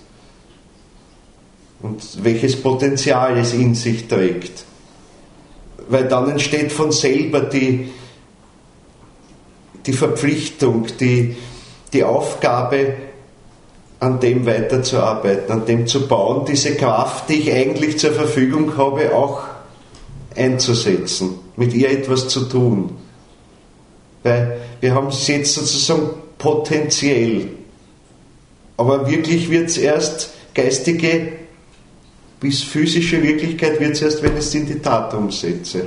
Und welches Potenzial es in sich trägt. Weil dann entsteht von selber die Verpflichtung, die Aufgabe, an dem weiterzuarbeiten, an dem zu bauen, diese Kraft, die ich eigentlich zur Verfügung habe, auch einzusetzen, mit ihr etwas zu tun. Weil wir haben es jetzt sozusagen potenziell. Aber wirklich wird es erst, geistige bis physische Wirklichkeit wird es erst, wenn ich es in die Tat umsetze.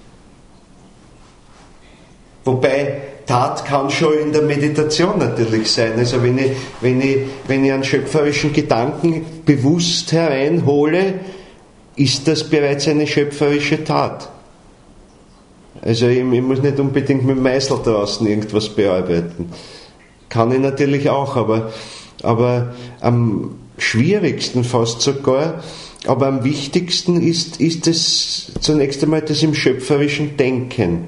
Wobei Tat kann schon in der Meditation natürlich sein. Also wenn ich einen schöpferischen Gedanken bewusst hereinhole, ist das bereits eine schöpferische Tat. Also ich muss nicht unbedingt mit dem Meißel draußen irgendwas bearbeiten. Kann ich natürlich auch, aber am schwierigsten fast sogar, aber am wichtigsten ist es zunächst einmal das im schöpferischen Denken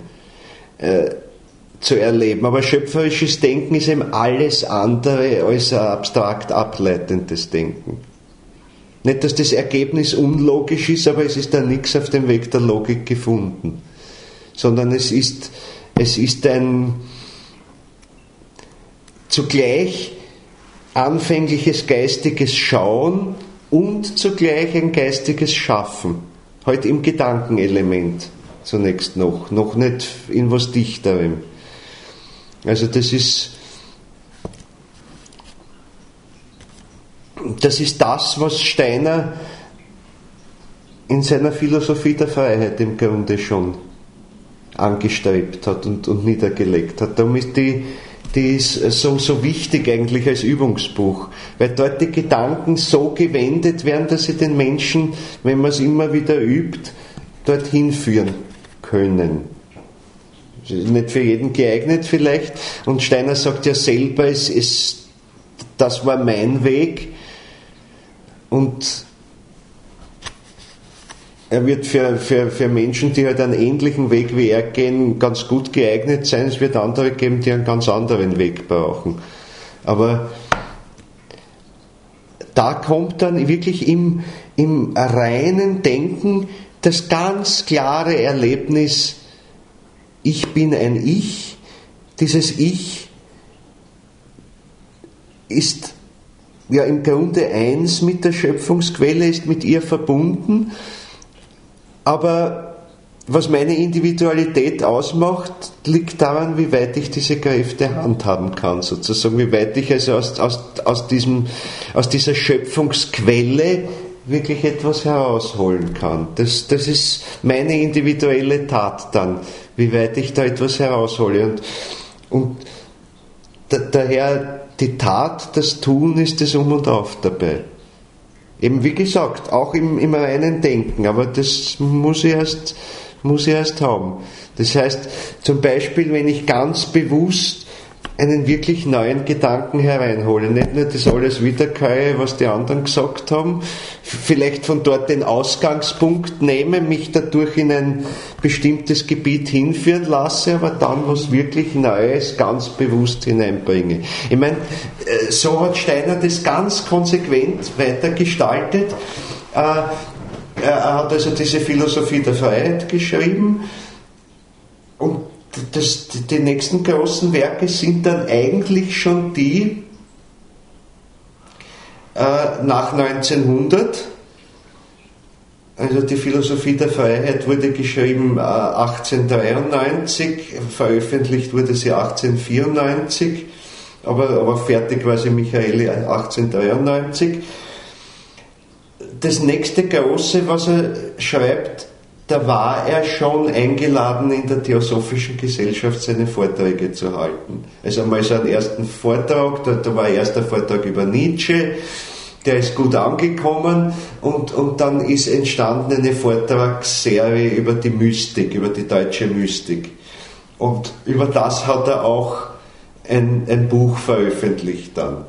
zu erleben. Aber schöpferisches Denken ist eben alles andere als ein abstrakt ableitendes Denken. Nicht, dass das Ergebnis unlogisch ist, aber es ist da nichts auf dem Weg der Logik gefunden. Sondern es ist ein zugleich anfängliches geistiges Schauen und zugleich ein geistiges Schaffen. Halt im Gedankenelement zunächst noch nicht in was Dichterem. Also das ist das, was Steiner in seiner Philosophie der Freiheit im Grunde schon angestrebt hat und niedergelegt hat. Darum ist die ist so wichtig eigentlich als Übungsbuch, weil dort die Gedanken so gewendet werden, dass sie den Menschen, wenn man es immer wieder übt, dorthin führen können. Nicht für jeden geeignet vielleicht. Und Steiner sagt ja selber, das war mein Weg. Und er wird für Menschen, die halt einen ähnlichen Weg wie er gehen, ganz gut geeignet sein. Es wird andere geben, die einen ganz anderen Weg brauchen. Aber da kommt dann wirklich im reinen Denken das ganz klare Erlebnis, ich bin ein Ich. Dieses Ich ist ja im Grunde eins mit der Schöpfungsquelle, ist mit ihr verbunden. Aber was meine Individualität ausmacht, liegt daran, wie weit ich diese Kräfte handhaben kann, sozusagen, wie weit ich also aus dieser Schöpfungsquelle wirklich etwas herausholen kann. Das ist meine individuelle Tat dann, wie weit ich da etwas heraushole. Und daher die Tat, das Tun ist das Um und Auf dabei. Eben wie gesagt, auch im reinen Denken, aber das muss ich erst haben. Das heißt, zum Beispiel, wenn ich ganz bewusst einen wirklich neuen Gedanken hereinhole, nicht nur das alles wiederkäue, was die anderen gesagt haben, vielleicht von dort den Ausgangspunkt nehme, mich dadurch in ein bestimmtes Gebiet hinführen lasse, aber dann was wirklich Neues ganz bewusst hineinbringe. Ich meine, so hat Steiner das ganz konsequent weitergestaltet. Er hat also diese Philosophie der Freiheit geschrieben und die nächsten großen Werke sind dann eigentlich schon die nach 1900. Also die Philosophie der Freiheit wurde geschrieben 1893, veröffentlicht wurde sie 1894, aber fertig war sie Michaeli 1893. Das nächste große, was er schreibt, da war er schon eingeladen, in der Theosophischen Gesellschaft seine Vorträge zu halten. Also einmal so einen ersten Vortrag, da war ein erster Vortrag über Nietzsche, der ist gut angekommen und dann ist entstanden eine Vortragsserie über die Mystik, über die deutsche Mystik. Und über das hat er auch ein Buch veröffentlicht dann.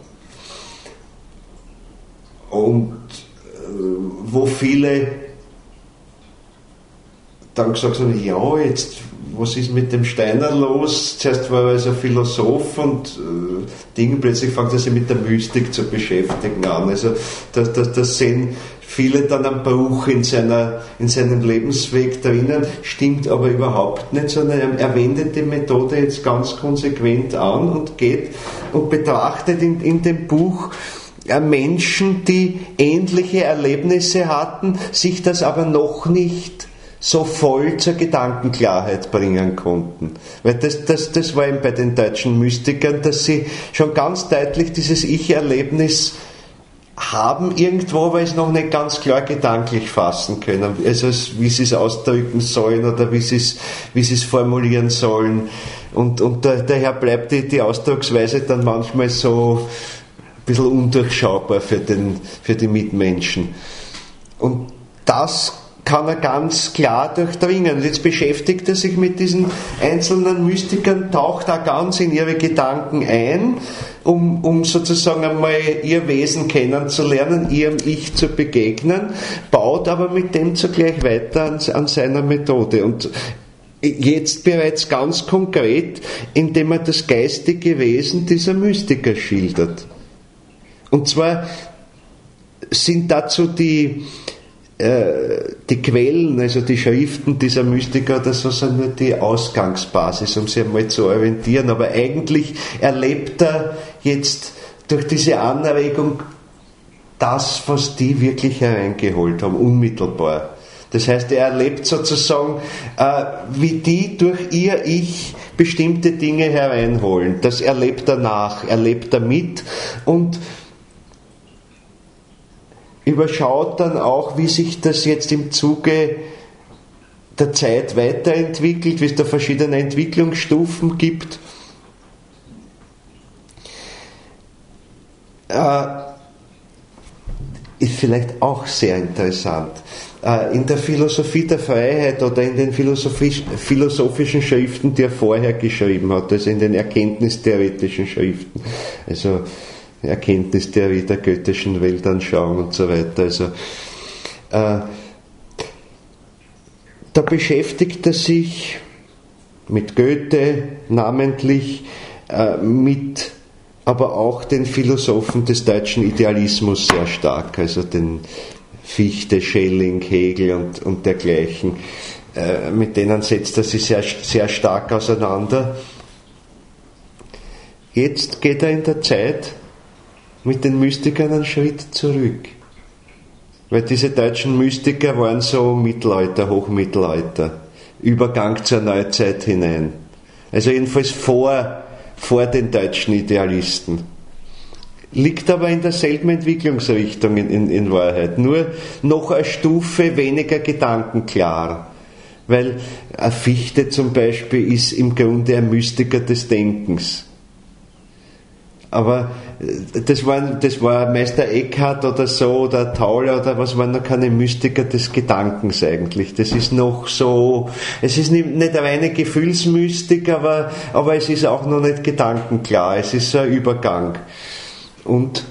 Und wo viele dann gesagt haben, ja, jetzt, was ist mit dem Steiner los? Zuerst war er also Philosoph und plötzlich fängt er sich mit der Mystik zu beschäftigen an. Also das sehen viele dann am Bruch in seinem Lebensweg drinnen, stimmt aber überhaupt nicht, sondern er wendet die Methode jetzt ganz konsequent an und geht und betrachtet in dem Buch Menschen, die ähnliche Erlebnisse hatten, sich das aber noch nicht so voll zur Gedankenklarheit bringen konnten. Weil das war eben bei den deutschen Mystikern, dass sie schon ganz deutlich dieses Ich-Erlebnis haben irgendwo, weil es noch nicht ganz klar gedanklich fassen können, also wie sie es ausdrücken sollen oder wie sie es formulieren sollen. Und daher bleibt die Ausdrucksweise dann manchmal so ein bisschen undurchschaubar für die Mitmenschen. Und das kann er ganz klar durchdringen. Und jetzt beschäftigt er sich mit diesen einzelnen Mystikern, taucht da ganz in ihre Gedanken ein, um sozusagen einmal ihr Wesen kennenzulernen, ihrem Ich zu begegnen, baut aber mit dem zugleich weiter an seiner Methode. Und jetzt bereits ganz konkret, indem er das geistige Wesen dieser Mystiker schildert. Und zwar sind dazu die Quellen, also die Schriften dieser Mystiker oder so, sind nur die Ausgangsbasis, um sich einmal zu orientieren. Aber eigentlich erlebt er jetzt durch diese Anregung das, was die wirklich hereingeholt haben, unmittelbar. Das heißt, er erlebt sozusagen, wie die durch ihr Ich bestimmte Dinge hereinholen. Das erlebt er nach, erlebt er mit und überschaut dann auch, wie sich das jetzt im Zuge der Zeit weiterentwickelt, wie es da verschiedene Entwicklungsstufen gibt. Ist vielleicht auch sehr interessant. In der Philosophie der Freiheit oder in den philosophischen Schriften, die er vorher geschrieben hat, also in den erkenntnistheoretischen Schriften, also Erkenntnistheorie der göttischen Weltanschauung und so weiter. Also, da beschäftigt er sich mit Goethe namentlich, mit aber auch den Philosophen des deutschen Idealismus sehr stark, also den Fichte, Schelling, Hegel und dergleichen. Mit denen setzt er sich sehr, sehr stark auseinander. Jetzt geht er in der Zeit mit den Mystikern einen Schritt zurück. Weil diese deutschen Mystiker waren so Mittelalter, Hochmittelalter, Übergang zur Neuzeit hinein. Also jedenfalls vor den deutschen Idealisten. Liegt aber in derselben Entwicklungsrichtung in Wahrheit, nur noch eine Stufe weniger gedankenklar. Weil ein Fichte zum Beispiel ist im Grunde ein Mystiker des Denkens. Aber das war Meister Eckhart oder so, oder Tauler oder was, waren noch keine Mystiker des Gedankens eigentlich. Das ist noch so, es ist nicht eine reine Gefühlsmystik, aber es ist auch noch nicht gedankenklar, es ist so ein Übergang. Und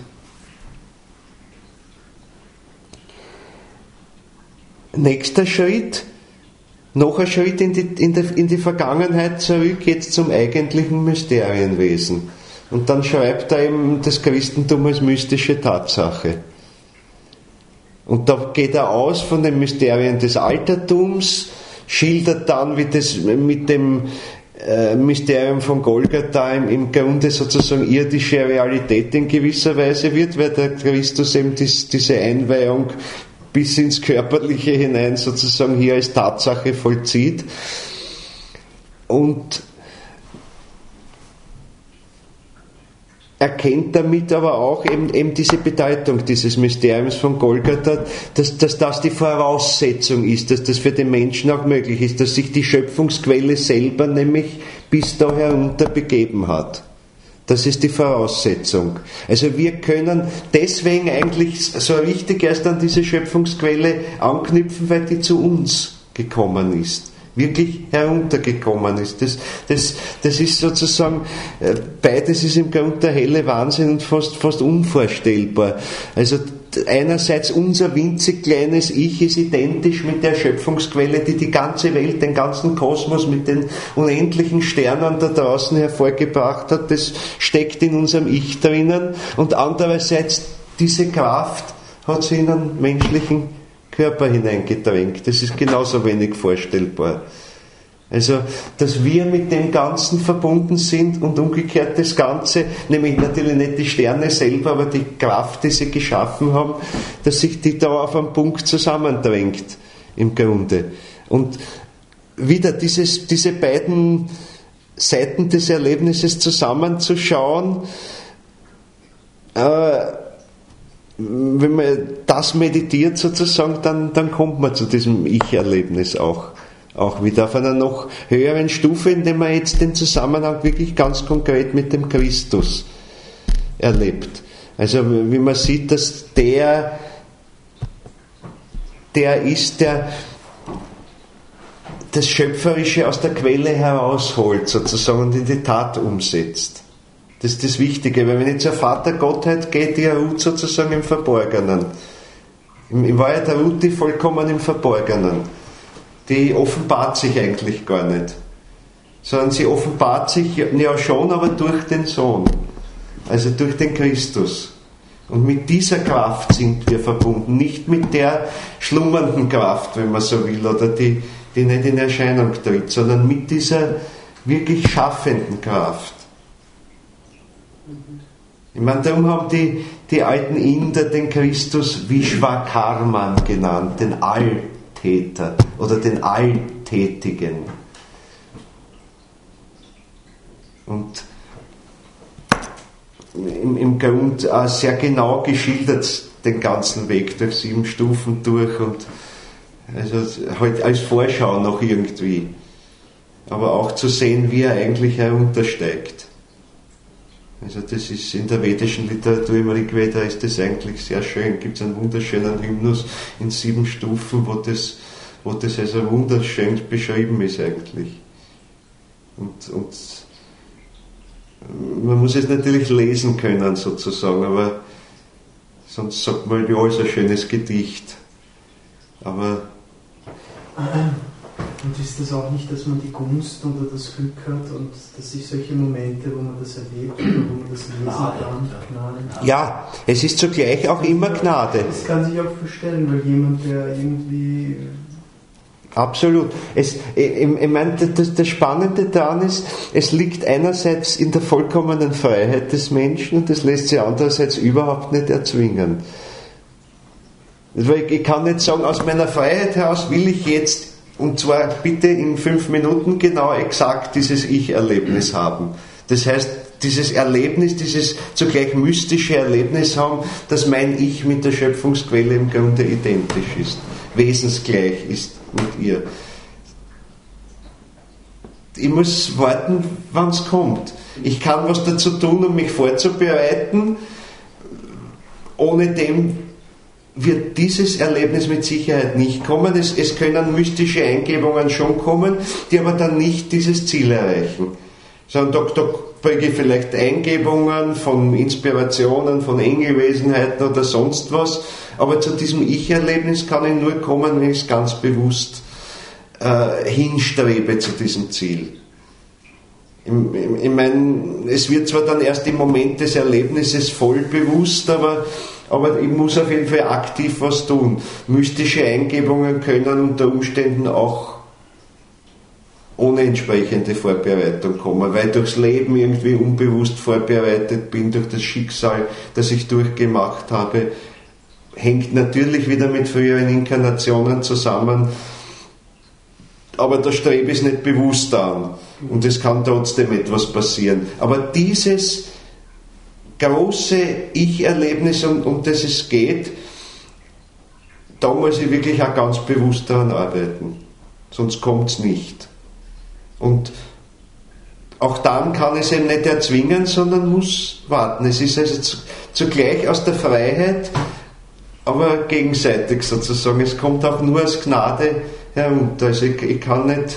nächster Schritt, noch ein Schritt in die Vergangenheit zurück, jetzt zum eigentlichen Mysterienwesen. Und dann schreibt er eben das Christentum als mystische Tatsache. Und da geht er aus von den Mysterien des Altertums, schildert dann, wie das mit dem Mysterium von Golgatha im Grunde sozusagen irdische Realität in gewisser Weise wird, weil der Christus eben diese Einweihung bis ins Körperliche hinein sozusagen hier als Tatsache vollzieht. Und erkennt damit aber auch eben diese Bedeutung dieses Mysteriums von Golgatha, dass das die Voraussetzung ist, dass das für den Menschen auch möglich ist, dass sich die Schöpfungsquelle selber nämlich bis da herunter begeben hat. Das ist die Voraussetzung. Also wir können deswegen eigentlich so richtig erst an diese Schöpfungsquelle anknüpfen, weil die zu uns gekommen ist. Wirklich heruntergekommen ist. Das ist sozusagen, beides ist im Grunde der helle Wahnsinn und fast unvorstellbar. Also einerseits unser winzig kleines Ich ist identisch mit der Schöpfungsquelle, die ganze Welt, den ganzen Kosmos mit den unendlichen Sternen da draußen hervorgebracht hat. Das steckt in unserem Ich drinnen. Und andererseits diese Kraft hat sie in einen menschlichen Körper hineingedrängt. Das ist genauso wenig vorstellbar. Also, dass wir mit dem Ganzen verbunden sind und umgekehrt das Ganze, nämlich natürlich nicht die Sterne selber, aber die Kraft, die sie geschaffen haben, dass sich die da auf einen Punkt zusammendrängt, im Grunde. Und wieder diese beiden Seiten des Erlebnisses zusammenzuschauen, wenn man das meditiert sozusagen, dann kommt man zu diesem Ich-Erlebnis auch wieder auf einer noch höheren Stufe, indem man jetzt den Zusammenhang wirklich ganz konkret mit dem Christus erlebt. Also wie man sieht, dass der ist, der das Schöpferische aus der Quelle herausholt sozusagen und in die Tat umsetzt. Das ist das Wichtige, weil wenn jetzt eine Vatergottheit geht, die ruht sozusagen im Verborgenen. In Wahrheit ruht die vollkommen im Verborgenen. Die offenbart sich eigentlich gar nicht. Sondern sie offenbart sich ja schon, aber durch den Sohn. Also durch den Christus. Und mit dieser Kraft sind wir verbunden, nicht mit der schlummernden Kraft, wenn man so will, oder die nicht in Erscheinung tritt, sondern mit dieser wirklich schaffenden Kraft. Ich meine, darum haben die alten Inder den Christus Vishwakarman genannt, den Alltäter oder den Alltätigen. Und im Grund sehr genau geschildert den ganzen Weg durch 7 Stufen durch und also halt als Vorschau noch irgendwie. Aber auch zu sehen, wie er eigentlich heruntersteigt. Also das ist in der vedischen Literatur, im Rigveda ist das eigentlich sehr schön. Gibt es einen wunderschönen Hymnus in 7 Stufen, wo das also wunderschön beschrieben ist eigentlich. Und man muss es natürlich lesen können sozusagen, aber sonst sagt man, ja, ist ein schönes Gedicht. Aber und ist das auch nicht, dass man die Gunst oder das Glück hat und dass sich solche Momente, wo man das erlebt oder wo man das lesen kann, Gnade? Ja, es ist zugleich auch immer Gnade. Das kann sich auch verstellen, weil jemand, der irgendwie... Absolut. Ich meine, das Spannende daran ist, es liegt einerseits in der vollkommenen Freiheit des Menschen und das lässt sich andererseits überhaupt nicht erzwingen. Ich kann nicht sagen, aus meiner Freiheit heraus will ich jetzt, und zwar bitte in 5 Minuten genau exakt dieses Ich-Erlebnis haben. Das heißt, dieses Erlebnis, dieses zugleich mystische Erlebnis haben, dass mein Ich mit der Schöpfungsquelle im Grunde identisch ist, wesensgleich ist mit ihr. Ich muss warten, wann es kommt. Ich kann was dazu tun, um mich vorzubereiten. Ohne dem wird dieses Erlebnis mit Sicherheit nicht kommen. Es können mystische Eingebungen schon kommen, die aber dann nicht dieses Ziel erreichen. Sondern da kriege ich vielleicht Eingebungen von Inspirationen, von Engelwesenheiten oder sonst was, aber zu diesem Ich-Erlebnis kann ich nur kommen, wenn ich es ganz bewusst hinstrebe zu diesem Ziel. Ich meine, es wird zwar dann erst im Moment des Erlebnisses voll bewusst, aber ich muss auf jeden Fall aktiv was tun. Mystische Eingebungen können unter Umständen auch ohne entsprechende Vorbereitung kommen, weil ich durchs Leben irgendwie unbewusst vorbereitet bin, durch das Schicksal, das ich durchgemacht habe, hängt natürlich wieder mit früheren Inkarnationen zusammen, aber da strebe ich es nicht bewusst an und es kann trotzdem etwas passieren. Aber dieses große Ich-Erlebnis, um das es geht, da muss ich wirklich auch ganz bewusst daran arbeiten, sonst kommt es nicht. Und auch dann kann ich es eben nicht erzwingen, sondern muss warten. Es ist also zugleich aus der Freiheit, aber gegenseitig sozusagen. Es kommt auch nur als Gnade herunter. Also ich kann nicht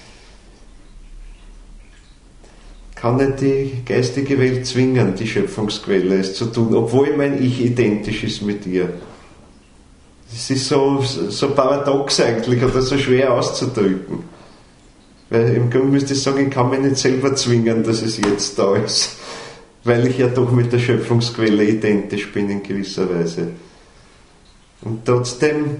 die geistige Welt zwingen, die Schöpfungsquelle es zu tun, obwohl mein Ich identisch ist mit ihr. Das ist so paradox eigentlich oder so schwer auszudrücken. Weil im Grunde müsste ich sagen, ich kann mich nicht selber zwingen, dass es jetzt da ist, weil ich ja doch mit der Schöpfungsquelle identisch bin in gewisser Weise. Und trotzdem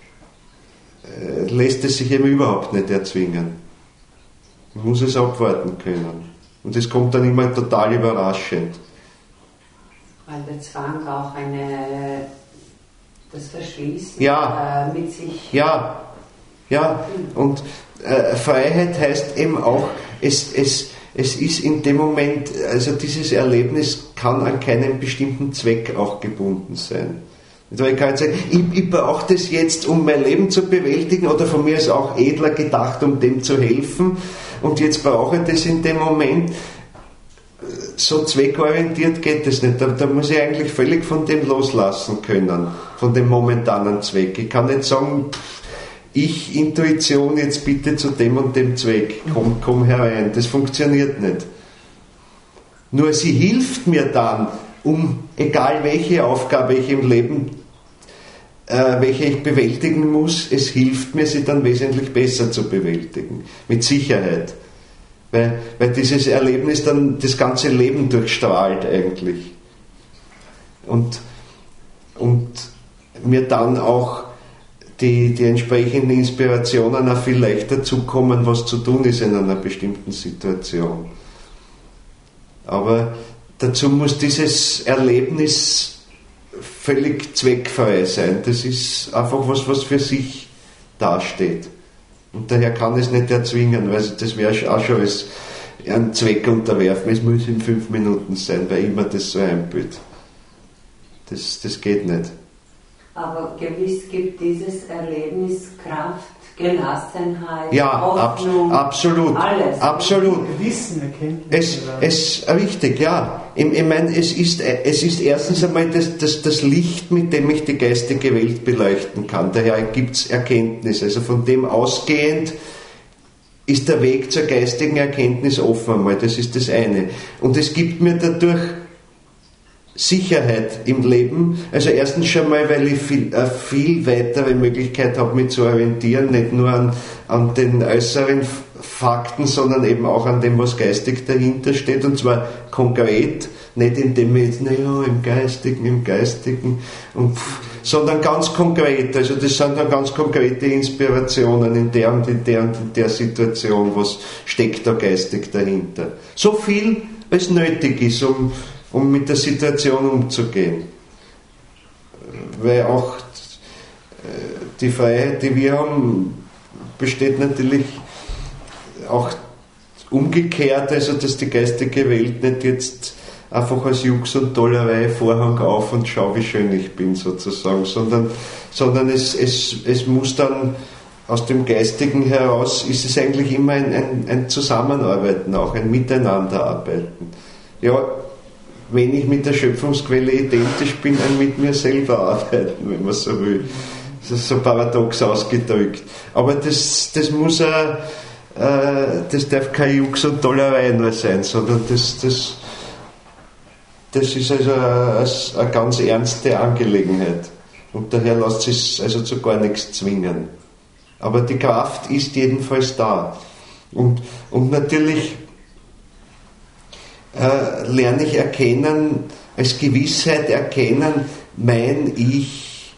lässt es sich eben überhaupt nicht erzwingen. Man muss es abwarten können. Und es kommt dann immer total überraschend. Weil der Zwang auch das Verschließen ja. mit sich... Ja, Ja, und Freiheit heißt eben auch, es ist in dem Moment, also dieses Erlebnis kann an keinen bestimmten Zweck auch gebunden sein. Also ich kann jetzt sagen, ich brauche das jetzt, um mein Leben zu bewältigen, oder von mir ist auch edler gedacht, um dem zu helfen, und jetzt brauche ich das in dem Moment. So zweckorientiert geht es nicht. Da muss ich eigentlich völlig von dem loslassen können, von dem momentanen Zweck. Ich kann nicht sagen, Intuition, jetzt bitte zu dem und dem Zweck, komm herein. Das funktioniert nicht. Nur sie hilft mir dann, um, egal welche Aufgabe ich im Leben, welche ich bewältigen muss, es hilft mir, sie dann wesentlich besser zu bewältigen. Mit Sicherheit. Weil dieses Erlebnis dann das ganze Leben durchstrahlt eigentlich. Und mir dann auch die entsprechenden Inspirationen auch viel leichter zukommen, was zu tun ist in einer bestimmten Situation. Aber dazu muss dieses Erlebnis völlig zweckfrei sein. Das ist einfach was für sich dasteht. Und daher kann es nicht erzwingen, weil das wäre auch schon als einen Zweck unterwerfen. Es muss in 5 Minuten sein, weil immer das so einbildet. Das geht nicht. Aber gewiss gibt dieses Erlebnis Kraft, Gelassenheit, ja, Hoffnung, absolut, alles. Absolut. Wissen, Erkenntnis. Richtig, ja. Ich meine, es ist erstens einmal das Licht, mit dem ich die geistige Welt beleuchten kann. Daher gibt es Erkenntnis. Also von dem ausgehend ist der Weg zur geistigen Erkenntnis offen einmal. Das ist das eine. Und es gibt mir dadurch Sicherheit im Leben. Also erstens schon mal, weil ich viel weitere Möglichkeit habe, mich zu orientieren, nicht nur an den äußeren Fakten, sondern eben auch an dem, was geistig dahinter steht, und zwar konkret, nicht indem ich jetzt, im Geistigen, sondern ganz konkret. Also das sind dann ganz konkrete Inspirationen in der und in der Situation, was steckt da geistig dahinter. So viel, als nötig ist, um mit der Situation umzugehen. Weil auch die Freiheit, die wir haben, besteht natürlich auch umgekehrt, also dass die geistige Welt nicht jetzt einfach als Jux und Tollerei Vorhang auf und schau, wie schön ich bin, sozusagen, sondern es muss dann aus dem Geistigen heraus, ist es eigentlich immer ein Zusammenarbeiten, auch ein Miteinanderarbeiten. Ja, wenn ich mit der Schöpfungsquelle identisch bin, ein mit mir selber arbeiten, wenn man so will. Das ist so paradox ausgedrückt. Aber das muss das darf keine Jux und Tollerei nur sein, sondern das ist also eine ganz ernste Angelegenheit. Und daher lässt sich also zu gar nichts zwingen. Aber die Kraft ist jedenfalls da. Und natürlich lerne ich erkennen, als Gewissheit erkennen, mein Ich,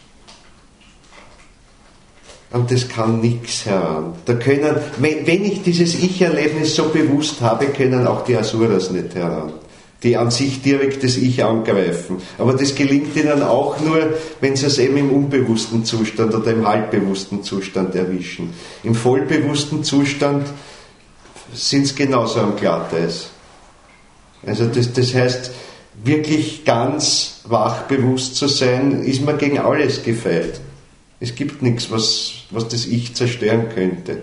und das kann nichts heran. Da können, wenn ich dieses Ich-Erlebnis so bewusst habe, können auch die Asuras nicht heran, die an sich direkt das Ich angreifen. Aber das gelingt ihnen auch nur, wenn sie es eben im unbewussten Zustand oder im halbbewussten Zustand erwischen. Im vollbewussten Zustand sind es genauso am Glatteis. Also das heißt, wirklich ganz wach bewusst zu sein, ist man gegen alles gefeit. Es gibt nichts, was das Ich zerstören könnte.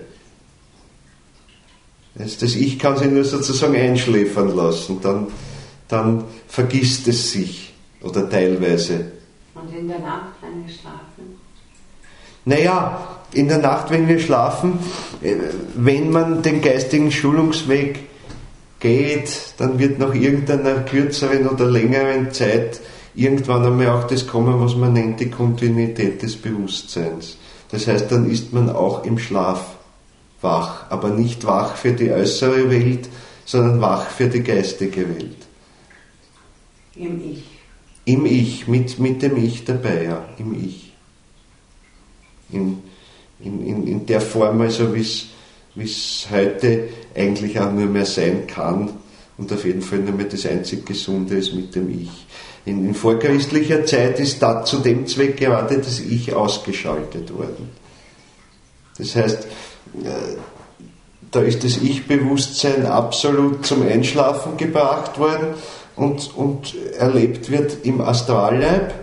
Das Ich kann sich nur sozusagen einschläfern lassen, dann vergisst es sich, oder teilweise. Und in der Nacht, wenn wir schlafen? Naja, in der Nacht, wenn wir schlafen, wenn man den geistigen Schulungsweg geht, dann wird nach irgendeiner kürzeren oder längeren Zeit irgendwann einmal auch das kommen, was man nennt, die Kontinuität des Bewusstseins. Das heißt, dann ist man auch im Schlaf wach, aber nicht wach für die äußere Welt, sondern wach für die geistige Welt. Im Ich. Im Ich, mit dem Ich dabei, ja, im Ich. In der Form, also wie es heute eigentlich auch nur mehr sein kann und auf jeden Fall nur mehr das einzig Gesunde ist mit dem Ich. In vorchristlicher Zeit ist da zu dem Zweck gerade das Ich ausgeschaltet worden. Das heißt, da ist das Ich-Bewusstsein absolut zum Einschlafen gebracht worden und erlebt wird im Astralleib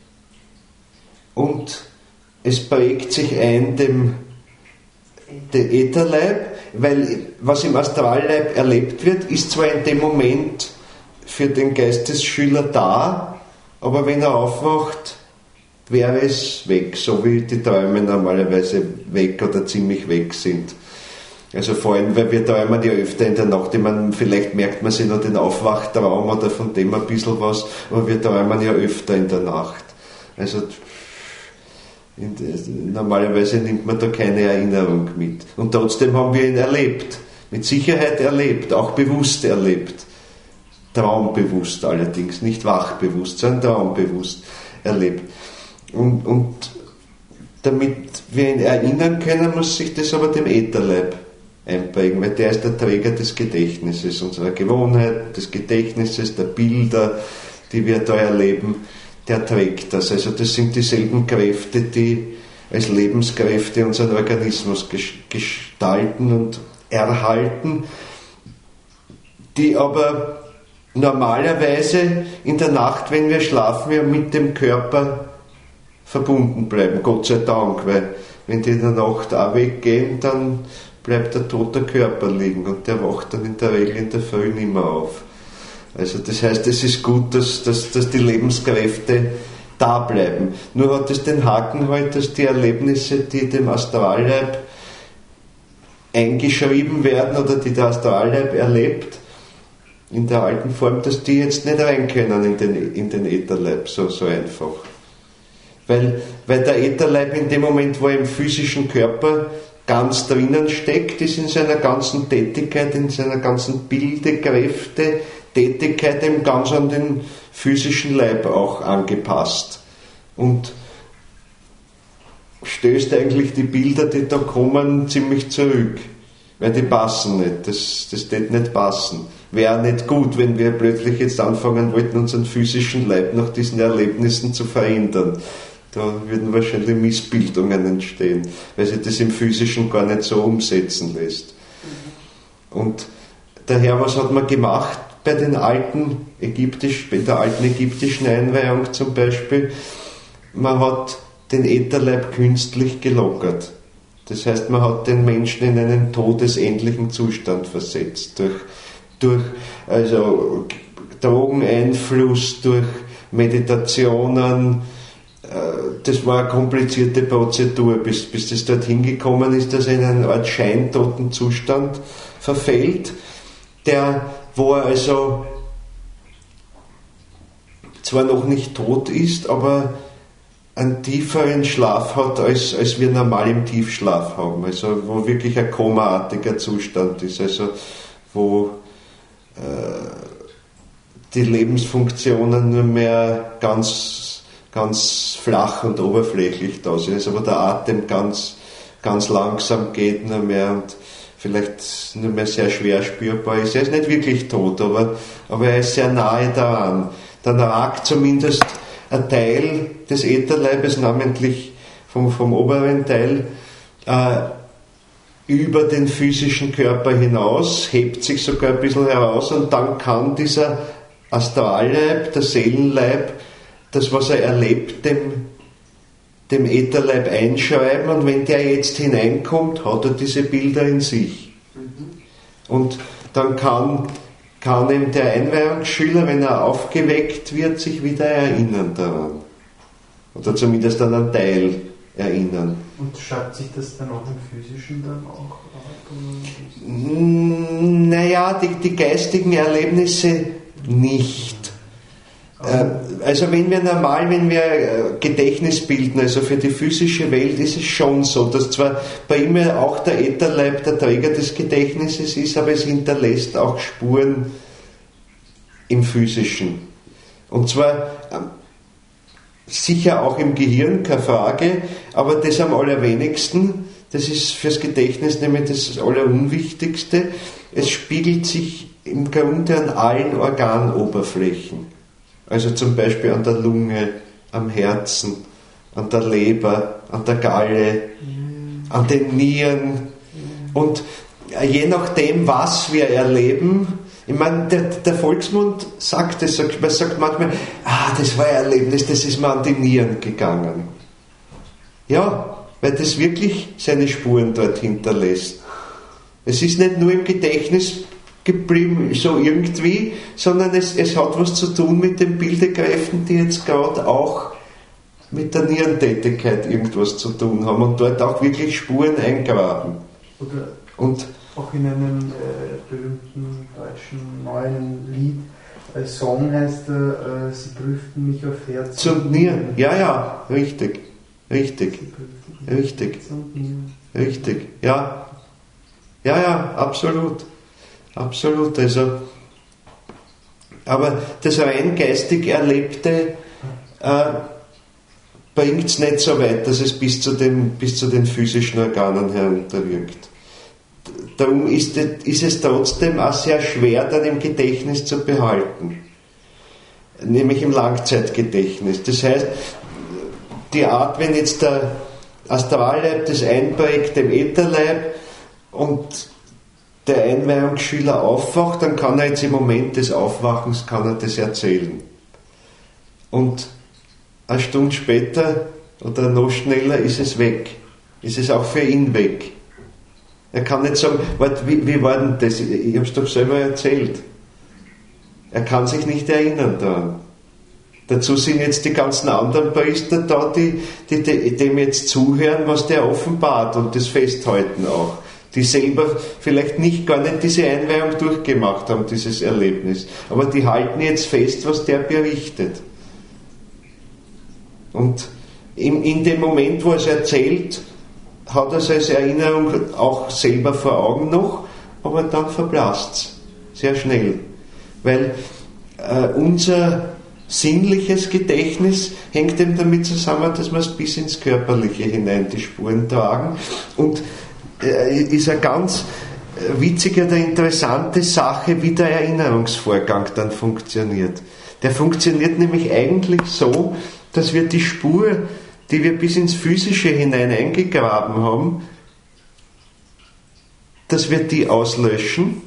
und es prägt sich ein dem Ätherleib, weil was im Astralleib erlebt wird, ist zwar in dem Moment für den Geistesschüler da, aber wenn er aufwacht, wäre es weg, so wie die Träume normalerweise weg oder ziemlich weg sind. Also vor allem, weil wir träumen ja öfter in der Nacht, vielleicht merkt man sich noch den Aufwachtraum oder von dem ein bisschen was, aber wir träumen ja öfter in der Nacht. Also normalerweise nimmt man da keine Erinnerung mit. Und trotzdem haben wir ihn erlebt, mit Sicherheit erlebt, auch bewusst erlebt. Traumbewusst allerdings, nicht wachbewusst, sondern traumbewusst erlebt. Und damit wir ihn erinnern können, muss sich das aber dem Ätherleib einprägen, weil der ist der Träger des Gedächtnisses, unserer Gewohnheit, des Gedächtnisses, der Bilder, die wir da erleben, der trägt das. Also das sind dieselben Kräfte, die als Lebenskräfte unseren Organismus gestalten und erhalten, die aber normalerweise in der Nacht, wenn wir schlafen, ja mit dem Körper verbunden bleiben, Gott sei Dank, weil wenn die in der Nacht auch weggehen, dann bleibt der tote Körper liegen und der wacht dann in der Regel in der Früh nicht mehr auf. Also das heißt, es ist gut, dass die Lebenskräfte da bleiben. Nur hat es den Haken halt, dass die Erlebnisse, die dem Astralleib eingeschrieben werden oder die der Astralleib erlebt, in der alten Form, dass die jetzt nicht rein können in den Ätherleib, so einfach. Weil der Ätherleib in dem Moment, wo er im physischen Körper ganz drinnen steckt, ist in seiner ganzen Tätigkeit, in seiner ganzen Bildekräfte, Tätigkeit eben ganz an den physischen Leib auch angepasst. Und stößt eigentlich die Bilder, die da kommen, ziemlich zurück. Weil die passen nicht. Das wird nicht passen. Wäre nicht gut, wenn wir plötzlich jetzt anfangen wollten, unseren physischen Leib nach diesen Erlebnissen zu verändern. Da würden wahrscheinlich Missbildungen entstehen, weil sich das im Physischen gar nicht so umsetzen lässt. Und daher, was hat man gemacht bei der alten ägyptischen Einweihung zum Beispiel? Man hat den Ätherleib künstlich gelockert. Das heißt, man hat den Menschen in einen todesähnlichen Zustand versetzt. Durch also Drogeneinfluss, durch Meditationen. Das war eine komplizierte Prozedur, bis das dorthin gekommen ist, dass er in eine Art scheintoten Zustand verfällt, wo er also zwar noch nicht tot ist, aber einen tieferen Schlaf hat, als wir normal im Tiefschlaf haben. Also wo wirklich ein komaartiger Zustand ist, also wo die Lebensfunktionen nur mehr ganz flach und oberflächlich da sind, also wo der Atem ganz langsam geht nur mehr und vielleicht nur mehr sehr schwer spürbar ist. Er ist nicht wirklich tot, aber er ist sehr nahe daran. Dann ragt zumindest ein Teil des Ätherleibes, namentlich vom oberen Teil, über den physischen Körper hinaus, hebt sich sogar ein bisschen heraus und dann kann dieser Astralleib, der Seelenleib, das, was er erlebt, dem Ätherleib einschreiben und wenn der jetzt hineinkommt, hat er diese Bilder in sich. Und dann kann eben der Einweihungsschüler, wenn er aufgeweckt wird, sich wieder erinnern daran. Oder zumindest an einen Teil erinnern. Und schreibt sich das dann auch im Physischen dann auch ab? Naja, die geistigen Erlebnisse nicht. Also wenn wir Gedächtnis bilden, also für die physische Welt ist es schon so, dass zwar bei ihm auch der Ätherleib der Träger des Gedächtnisses ist, aber es hinterlässt auch Spuren im Physischen. Und zwar sicher auch im Gehirn, keine Frage, aber das am allerwenigsten, das ist fürs Gedächtnis nämlich das Allerunwichtigste, es spiegelt sich im Grunde an allen Organoberflächen. Also zum Beispiel an der Lunge, am Herzen, an der Leber, an der Galle, an den Nieren. Und je nachdem, was wir erleben, ich meine, der Volksmund sagt es, man sagt manchmal, das war ein Erlebnis, das ist mir an die Nieren gegangen. Ja, weil das wirklich seine Spuren dort hinterlässt. Es ist nicht nur im Gedächtnis geblieben, so irgendwie, sondern es hat was zu tun mit den Bildekräften, die jetzt gerade auch mit der Nierentätigkeit irgendwas zu tun haben und dort auch wirklich Spuren eingraben. Und auch in einem berühmten deutschen neuen Lied, als Song heißt er, Sie prüften mich auf Herz und Nieren. Ja, richtig. Richtig, ja. Ja, absolut. Absolut. Also, aber das rein geistig Erlebte bringt es nicht so weit, dass es bis zu den physischen Organen herunterwirkt. Darum ist es trotzdem auch sehr schwer, dann im Gedächtnis zu behalten. Nämlich im Langzeitgedächtnis. Das heißt, die Art, wenn jetzt der Astralleib das einprägt dem Ätherleib und der Einweihungsschüler aufwacht, dann kann er jetzt im Moment des Aufwachens das erzählen. Und eine Stunde später oder noch schneller ist es weg. Ist es auch für ihn weg. Er kann nicht sagen, wie war denn das? Ich habe es doch selber erzählt. Er kann sich nicht erinnern daran. Dazu sind jetzt die ganzen anderen Priester da, die dem jetzt zuhören, was der offenbart und das festhalten auch. Die selber vielleicht gar nicht diese Einweihung durchgemacht haben, dieses Erlebnis. Aber die halten jetzt fest, was der berichtet. Und in dem Moment, wo er es erzählt, hat er es als Erinnerung auch selber vor Augen noch, aber dann verblasst es sehr schnell. Weil unser sinnliches Gedächtnis hängt eben damit zusammen, dass wir es bis ins Körperliche hinein die Spuren tragen. Und ist eine ganz witzige oder interessante Sache, wie der Erinnerungsvorgang dann funktioniert. Der funktioniert nämlich eigentlich so, dass wir die Spur, die wir bis ins Physische hinein eingegraben haben, dass wir die auslöschen.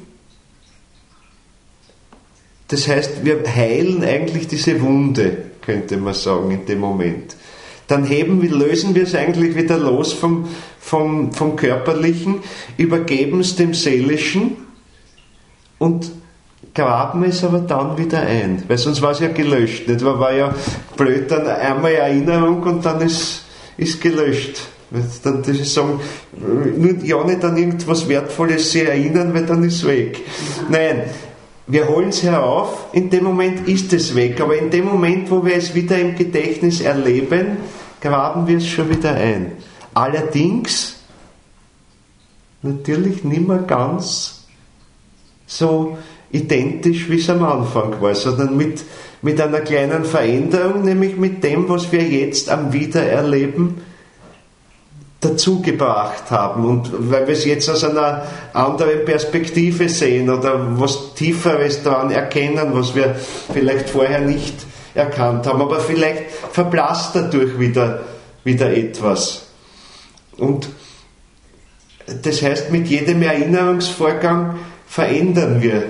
Das heißt, wir heilen eigentlich diese Wunde, könnte man sagen, in dem Moment. Dann lösen wir es eigentlich wieder los vom Körperlichen, übergeben es dem Seelischen und graben es aber dann wieder ein. Weil sonst war es ja gelöscht. Nicht? War ja blöd, dann einmal Erinnerung und dann ist gelöscht. Dann das ist sagen, ja nicht an irgendwas Wertvolles sich erinnern, weil dann ist es weg. Nein. Wir holen es herauf, in dem Moment ist es weg, aber in dem Moment, wo wir es wieder im Gedächtnis erleben, graben wir es schon wieder ein. Allerdings natürlich nicht mehr ganz so identisch, wie es am Anfang war, sondern mit einer kleinen Veränderung, nämlich mit dem, was wir jetzt am Wiedererleben dazu gebracht haben und weil wir es jetzt aus einer anderen Perspektive sehen oder was Tieferes daran erkennen, was wir vielleicht vorher nicht erkannt haben, aber vielleicht verblasst dadurch wieder etwas. Und das heißt, mit jedem Erinnerungsvorgang verändern wir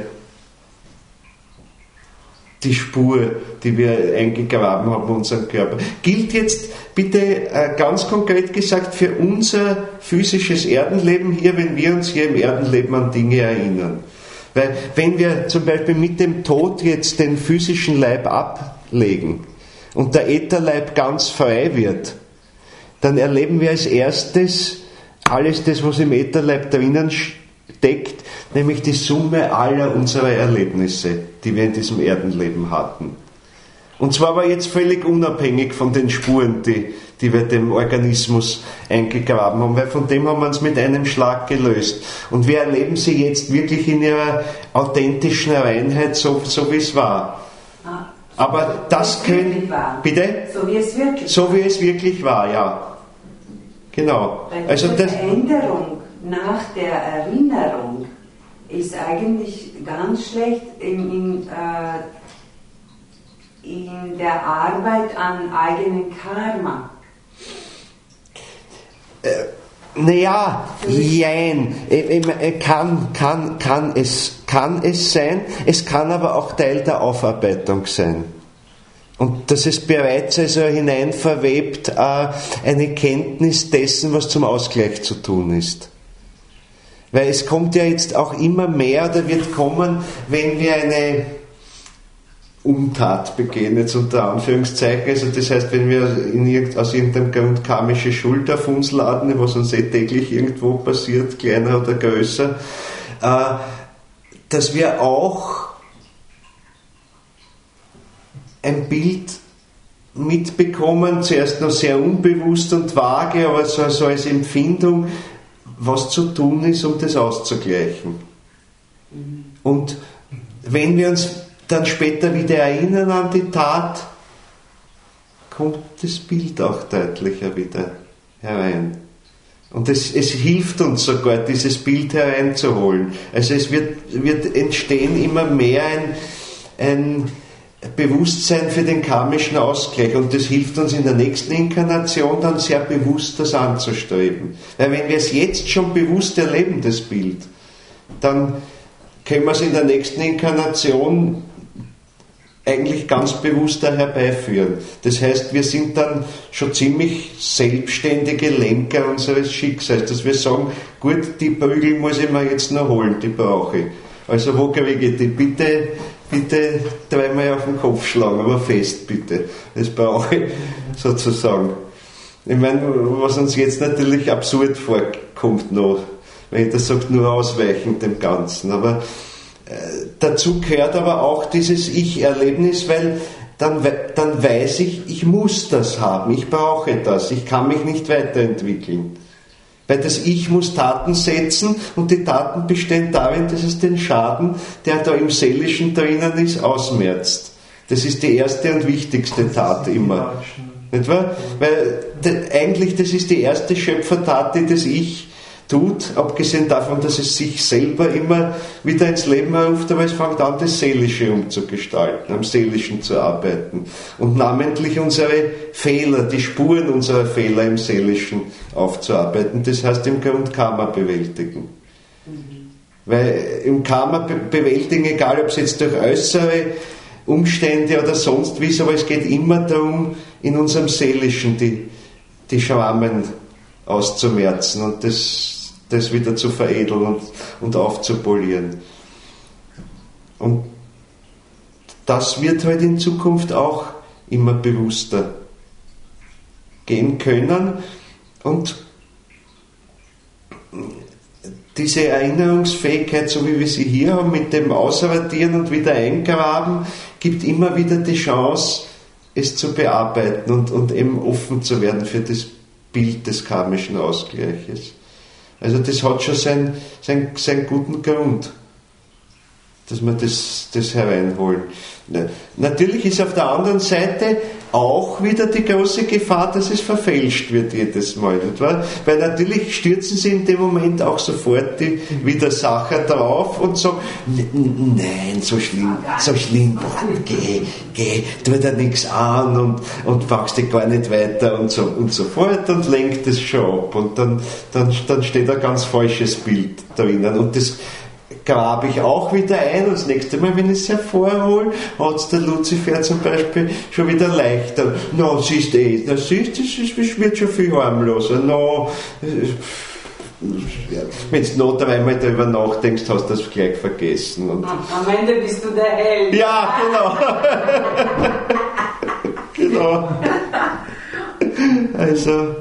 die Spur, die wir eingegraben haben in unseren Körper. Gilt jetzt bitte ganz konkret gesagt für unser physisches Erdenleben hier, wenn wir uns hier im Erdenleben an Dinge erinnern. Weil wenn wir zum Beispiel mit dem Tod jetzt den physischen Leib ablegen und der Ätherleib ganz frei wird, dann erleben wir als erstes alles das, was im Ätherleib drinnen steckt, nämlich die Summe aller unserer Erlebnisse, die wir in diesem Erdenleben hatten. Und zwar aber jetzt völlig unabhängig von den Spuren, die wir dem Organismus eingegraben haben, weil von dem haben wir uns mit einem Schlag gelöst. Und wir erleben sie jetzt wirklich in ihrer authentischen Reinheit, so wie es war. Aber das können... Bitte? So wie es wirklich war. So wie es wirklich war, ja. Genau. Weil Also die das, Veränderung nach der Erinnerung ist eigentlich ganz schlecht in der Arbeit an eigenem Karma. Naja, jein. Kann es sein, es kann aber auch Teil der Aufarbeitung sein. Und dass es bereits also hineinverwebt eine Kenntnis dessen, was zum Ausgleich zu tun ist. Weil es kommt ja jetzt auch immer mehr, oder wird kommen, wenn wir eine Untat begehen, jetzt unter Anführungszeichen, also das heißt, wenn wir aus irgendeinem Grund karmische Schuld auf uns laden, was uns täglich irgendwo passiert, kleiner oder größer, dass wir auch ein Bild mitbekommen, zuerst noch sehr unbewusst und vage, aber so als Empfindung, was zu tun ist, um das auszugleichen. Und wenn wir uns dann später wieder erinnern an die Tat, kommt das Bild auch deutlicher wieder herein. Und es hilft uns sogar, dieses Bild hereinzuholen. Also es wird entstehen immer mehr ein Bewusstsein für den karmischen Ausgleich, und das hilft uns in der nächsten Inkarnation dann sehr bewusst, das anzustreben. Weil wenn wir es jetzt schon bewusst erleben, das Bild, dann können wir es in der nächsten Inkarnation eigentlich ganz bewusst da herbeiführen. Das heißt, wir sind dann schon ziemlich selbstständige Lenker unseres Schicksals, dass wir sagen, gut, die Prügel muss ich mir jetzt noch holen, die brauche ich. Also wo kriege ich die? Bitte dreimal auf den Kopf schlagen, aber fest bitte. Das brauche ich sozusagen. Ich meine, was uns jetzt natürlich absurd vorkommt noch, wenn ich das sage, nur ausweichend dem Ganzen. Aber dazu gehört aber auch dieses Ich-Erlebnis, weil dann weiß ich muss das haben, ich brauche das, ich kann mich nicht weiterentwickeln. Weil das Ich muss Taten setzen, und die Taten bestehen darin, dass es den Schaden, der da im Seelischen drinnen ist, ausmerzt. Das ist die erste und wichtigste Tat immer. Nicht wahr? Weil eigentlich das ist die erste Schöpfertat, die das Ich tut, abgesehen davon, dass es sich selber immer wieder ins Leben ruft, aber es fängt an, das Seelische umzugestalten, am Seelischen zu arbeiten und namentlich unsere Fehler, die Spuren unserer Fehler im Seelischen aufzuarbeiten. Das heißt im Grund Karma bewältigen. Weil im Karma bewältigen, egal ob es jetzt durch äußere Umstände oder sonst wie ist, aber es geht immer darum, in unserem Seelischen die Schrammen auszumerzen und das wieder zu veredeln und aufzupolieren. Und das wird halt in Zukunft auch immer bewusster gehen können, und diese Erinnerungsfähigkeit, so wie wir sie hier haben, mit dem Ausradieren und wieder eingraben, gibt immer wieder die Chance, es zu bearbeiten und eben offen zu werden für das Bild des karmischen Ausgleiches. Also das hat schon seinen guten Grund, dass wir das hereinholen. Natürlich ist auf der anderen Seite auch wieder die große Gefahr, dass es verfälscht wird jedes Mal. Nicht wahr? Weil natürlich stürzen sie in dem Moment auch sofort die Widersacher drauf und sagen, nein, so schlimm, geh, tu dir nichts an und packst dich gar nicht weiter und so fort und lenkt es schon ab. Und dann steht ein ganz falsches Bild drinnen. Und das grabe ich auch wieder ein, und das nächste Mal, wenn ich es hervorhole, hat es der Luzifer zum Beispiel schon wieder leichter. Siehst du, das wird schon viel harmloser. Wenn du noch dreimal darüber nachdenkst, hast du das gleich vergessen. Und am Ende bist du der Held. Ja, genau. Also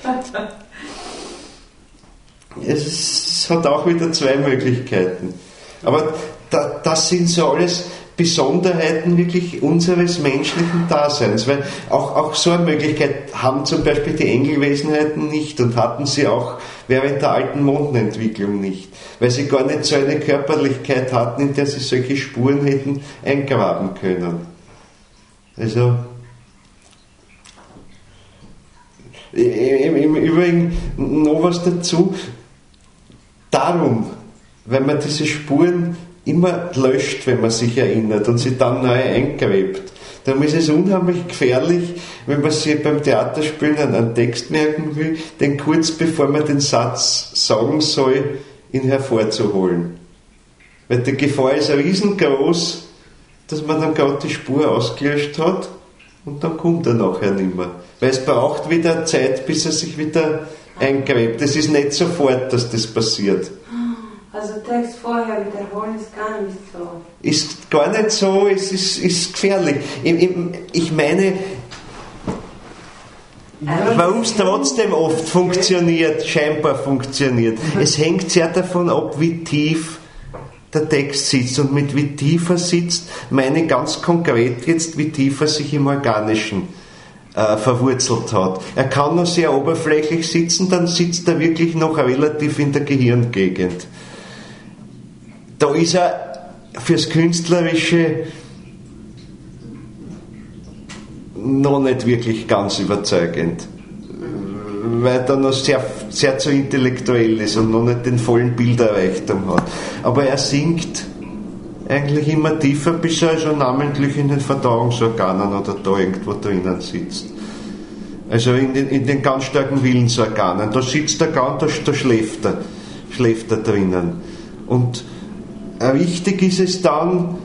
es hat auch wieder zwei Möglichkeiten. Aber das sind so alles Besonderheiten wirklich unseres menschlichen Daseins. Weil auch so eine Möglichkeit haben zum Beispiel die Engelwesenheiten nicht und hatten sie auch während der alten Mondenentwicklung nicht. Weil sie gar nicht so eine Körperlichkeit hatten, in der sie solche Spuren hätten eingraben können. Also im Übrigen noch was dazu. Darum, weil man diese Spuren immer löscht, wenn man sich erinnert und sie dann neu eingräbt. Darum ist es unheimlich gefährlich, wenn man sich beim Theaterspielen einen Text merken will, den kurz bevor man den Satz sagen soll, ihn hervorzuholen. Weil die Gefahr ist riesengroß, dass man dann gerade die Spur ausgelöscht hat und dann kommt er nachher nicht mehr. Weil es braucht wieder Zeit, bis er sich wieder eingräbt. Es ist nicht sofort, dass das passiert. Also Text vorher wiederholen ist gar nicht so. Ist gar nicht so, es ist gefährlich. Ich meine, warum es trotzdem oft funktioniert, scheinbar funktioniert. Es hängt sehr davon ab, wie tief der Text sitzt. Und mit wie tief er sitzt, meine ich ganz konkret jetzt, wie tief er sich im Organischen verwurzelt hat. Er kann noch sehr oberflächlich sitzen, dann sitzt er wirklich noch relativ in der Gehirngegend. Da ist er fürs Künstlerische noch nicht wirklich ganz überzeugend, weil er noch sehr, sehr zu intellektuell ist und noch nicht den vollen Bilderreichtum hat. Aber er singt eigentlich immer tiefer, bis er also namentlich in den Verdauungsorganen oder da irgendwo drinnen sitzt. Also in den ganz starken Willensorganen. Da sitzt er ganz, da schläft er drinnen. Und wichtig ist es dann,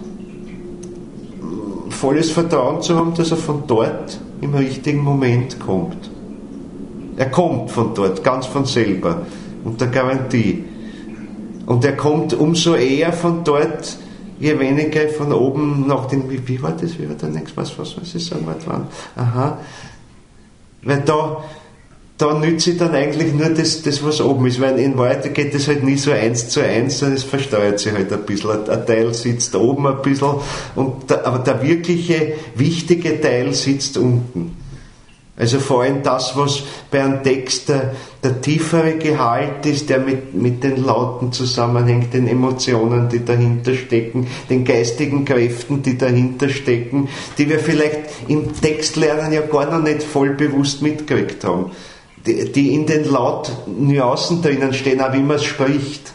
volles Vertrauen zu haben, dass er von dort im richtigen Moment kommt. Er kommt von dort, ganz von selber, unter Garantie. Und er kommt umso eher von dort, je weniger von oben nach den... Wie war das? Wie war der nächste? Was ich sagen wollte? Aha. Weil da nützt sich dann eigentlich nur das, was oben ist, weil in Wahrheit geht das halt nie so 1:1, sondern es versteuert sich halt ein bisschen. Ein Teil sitzt oben ein bisschen, aber der wirkliche, wichtige Teil sitzt unten. Also vor allem das, was bei einem Text der tiefere Gehalt ist, der mit den Lauten zusammenhängt, den Emotionen, die dahinter stecken, den geistigen Kräften, die dahinter stecken, die wir vielleicht im Textlernen ja gar noch nicht voll bewusst mitgekriegt haben. Die in den Lautnuancen drinnen stehen, auch wie man es spricht.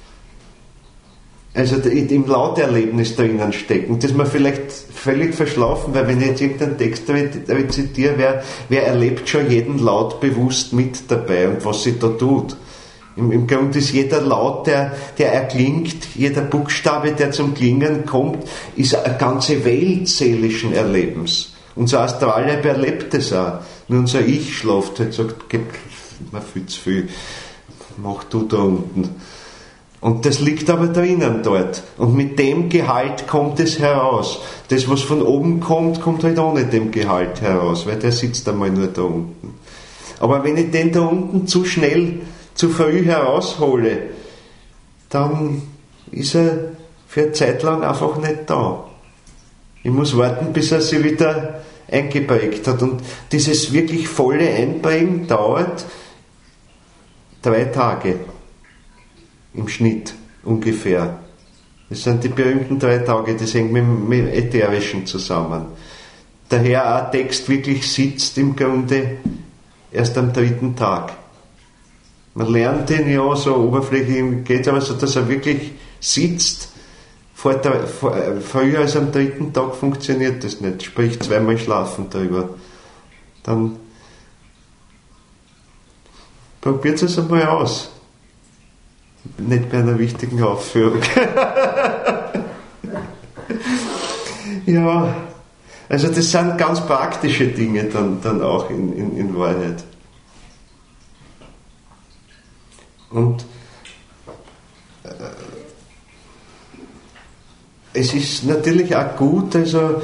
Also im Lauterlebnis drinnen stecken, das man vielleicht völlig verschlafen, weil wenn ich jetzt irgendeinen Text rezitiere, wer erlebt schon jeden Laut bewusst mit dabei und was sie da tut. Im Grunde ist jeder Laut, der erklingt, jeder Buchstabe, der zum Klingen kommt, ist eine ganze Welt seelischen Erlebens. Unser Astralleib erlebt es auch. Nur unser Ich schlaft halt, sagt, gib mir viel zu viel, mach du da unten. Und das liegt aber drinnen dort. Und mit dem Gehalt kommt es heraus. Das, was von oben kommt, kommt halt ohne dem Gehalt heraus, weil der sitzt einmal nur da unten. Aber wenn ich den da unten zu schnell, zu früh heraushole, dann ist er für eine Zeit lang einfach nicht da. Ich muss warten, bis er sich wieder eingeprägt hat. Und dieses wirklich volle Einprägen dauert 3 Tage. Im Schnitt ungefähr. Das sind die berühmten 3 Tage, das hängt mit Ätherischen zusammen. Daher ein Text wirklich sitzt im Grunde erst am 3. Tag. Man lernt den ja so oberflächlich, geht aber so, dass er wirklich sitzt. Früher als am 3. Tag funktioniert das nicht, sprich 2-mal schlafen darüber. Dann probiert es einmal aus. Nicht bei einer wichtigen Aufführung. Ja, also das sind ganz praktische Dinge dann auch in Wahrheit. Und es ist natürlich auch gut, also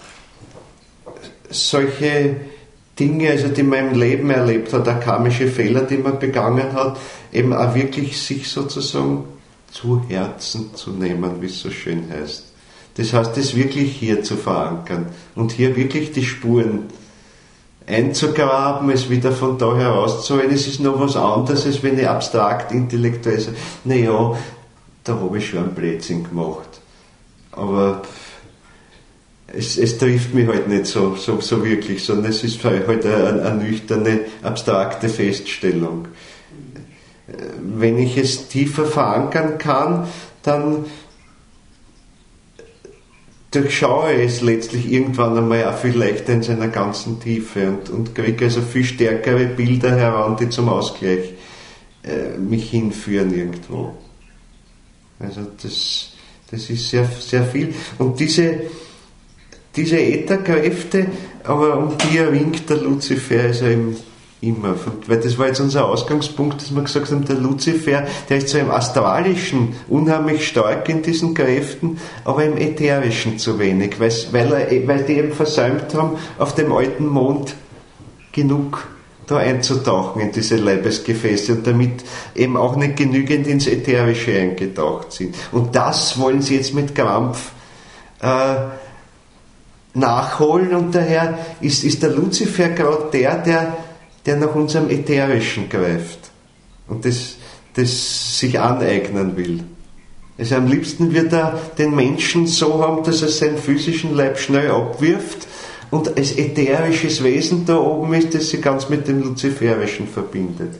solche Dinge, also die man im Leben erlebt hat, karmische Fehler, die man begangen hat, eben auch wirklich sich sozusagen zu Herzen zu nehmen, wie es so schön heißt. Das heißt, das wirklich hier zu verankern und hier wirklich die Spuren einzugraben, es wieder von da herauszuholen. Es ist noch was anderes, als wenn ich abstrakt intellektuell sage, naja, da habe ich schon einen Blödsinn gemacht. Aber es trifft mich halt nicht so wirklich, sondern es ist halt eine nüchterne, abstrakte Feststellung. Wenn ich es tiefer verankern kann, dann durchschaue es letztlich irgendwann einmal auch viel leichter in seiner ganzen Tiefe und kriege also viel stärkere Bilder heran, die zum Ausgleich mich hinführen irgendwo. Also das ist sehr, sehr viel. Und diese Ätherkräfte, aber um die winkt der Luzifer also immer. Weil das war jetzt unser Ausgangspunkt, dass wir gesagt haben, der Luzifer, der ist so im Astralischen unheimlich stark in diesen Kräften, aber im Ätherischen zu wenig, weil die eben versäumt haben, auf dem alten Mond genug da einzutauchen in diese Leibesgefäße und damit eben auch nicht genügend ins Ätherische eingetaucht sind. Und das wollen sie jetzt mit Krampf nachholen, und daher ist der Luzifer gerade der nach unserem Ätherischen greift und das sich aneignen will. Also am liebsten wird er den Menschen so haben, dass er seinen physischen Leib schnell abwirft und als ätherisches Wesen da oben ist, das sich ganz mit dem Luziferischen verbindet.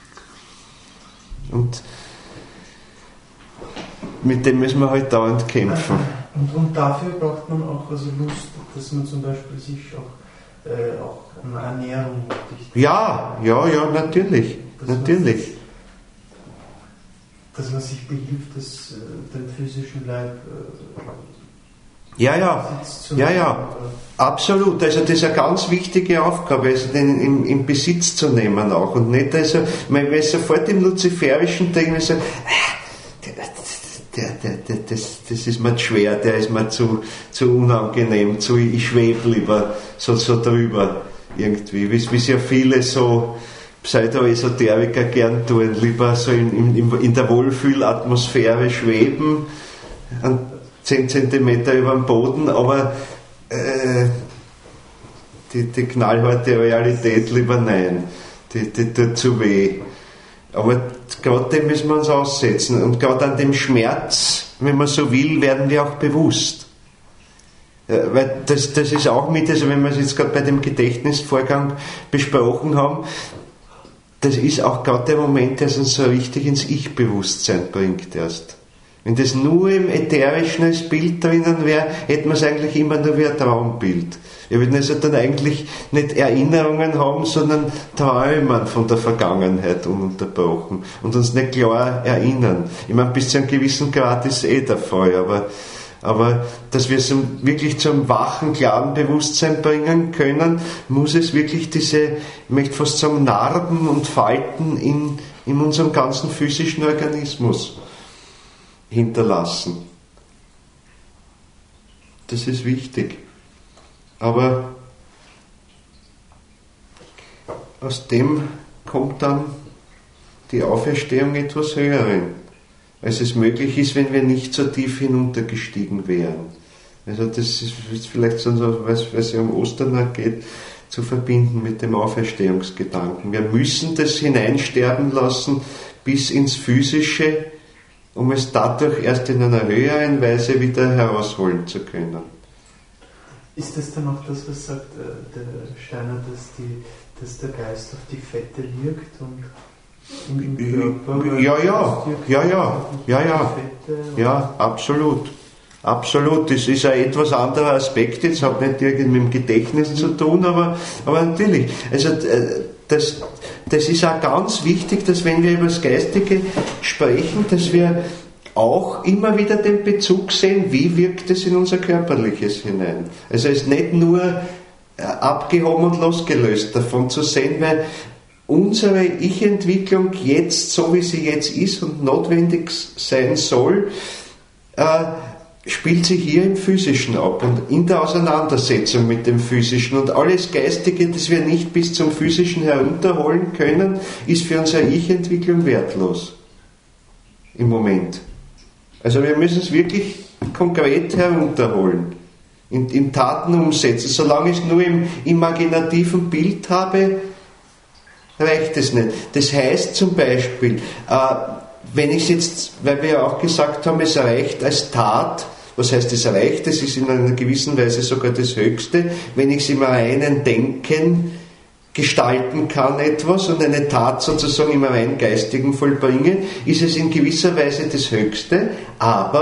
Und mit dem müssen wir halt dauernd kämpfen. Und dafür braucht man auch also Lust, dass man zum Beispiel sich auch um Ernährung richtig. Ja, natürlich. Dass man sich behilft, den physischen Leib Besitz zu nehmen. Absolut. Also das ist eine ganz wichtige Aufgabe, also den in Besitz zu nehmen auch. Und nicht, also, wenn wir sofort im Luziferischen denken, wir sagen, das ist mir zu schwer, der ist mir zu unangenehm, ich schwebe lieber so drüber irgendwie, wie es ja viele so Pseudo-Esoteriker gern tun, lieber so in der Wohlfühlatmosphäre schweben, 10 Zentimeter über dem Boden, aber die knallharte Realität lieber nein, die tut zu weh. Aber gerade dem müssen wir uns aussetzen. Und gerade an dem Schmerz, wenn man so will, werden wir auch bewusst. Weil das ist auch mit, also wenn wir es jetzt gerade bei dem Gedächtnisvorgang besprochen haben, das ist auch gerade der Moment, der uns so richtig ins Ich-Bewusstsein bringt erst. Wenn das nur im Ätherischen als Bild drinnen wäre, hätten wir es eigentlich immer nur wie ein Traumbild. Wir würden also dann eigentlich nicht Erinnerungen haben, sondern träumen von der Vergangenheit ununterbrochen und uns nicht klar erinnern. Ich meine, bis zu einem gewissen Grad ist der Fall, aber dass wir es wirklich zum wachen, klaren Bewusstsein bringen können, muss es wirklich ich möchte fast sagen, Narben und Falten in unserem ganzen physischen Organismus hinterlassen. Das ist wichtig. Aber aus dem kommt dann die Auferstehung etwas Höheren, als es möglich ist, wenn wir nicht so tief hinuntergestiegen wären. Also das ist vielleicht so, weil es ja um Ostern geht, zu verbinden mit dem Auferstehungsgedanken. Wir müssen das hineinsterben lassen bis ins Physische, um es dadurch erst in einer höheren Weise wieder herausholen zu können. Ist das dann auch das, was sagt der Steiner, dass der Geist auf die Fette wirkt und im Körper? Ja, absolut. Absolut. Das ist ein etwas anderer Aspekt, jetzt hat nicht irgendwie mit dem Gedächtnis zu tun, aber natürlich. Also das ist auch ganz wichtig, dass wenn wir über das Geistige sprechen, dass wir auch immer wieder den Bezug sehen, wie wirkt es in unser Körperliches hinein. Also es ist nicht nur abgehoben und losgelöst davon zu sehen, weil unsere Ich-Entwicklung jetzt, so wie sie jetzt ist und notwendig sein soll, spielt sich hier im Physischen ab und in der Auseinandersetzung mit dem Physischen. Und alles Geistige, das wir nicht bis zum Physischen herunterholen können, ist für unsere Ich-Entwicklung wertlos. Im Moment. Also wir müssen es wirklich konkret herunterholen, in Taten umsetzen. Solange ich es nur im imaginativen Bild habe, reicht es nicht. Das heißt zum Beispiel, wenn ich es jetzt, weil wir ja auch gesagt haben, es reicht als Tat, was heißt es reicht? Das ist in einer gewissen Weise sogar das Höchste, wenn ich es im reinen Denken gestalten kann etwas und eine Tat sozusagen im rein Geistigen vollbringe, ist es in gewisser Weise das Höchste, aber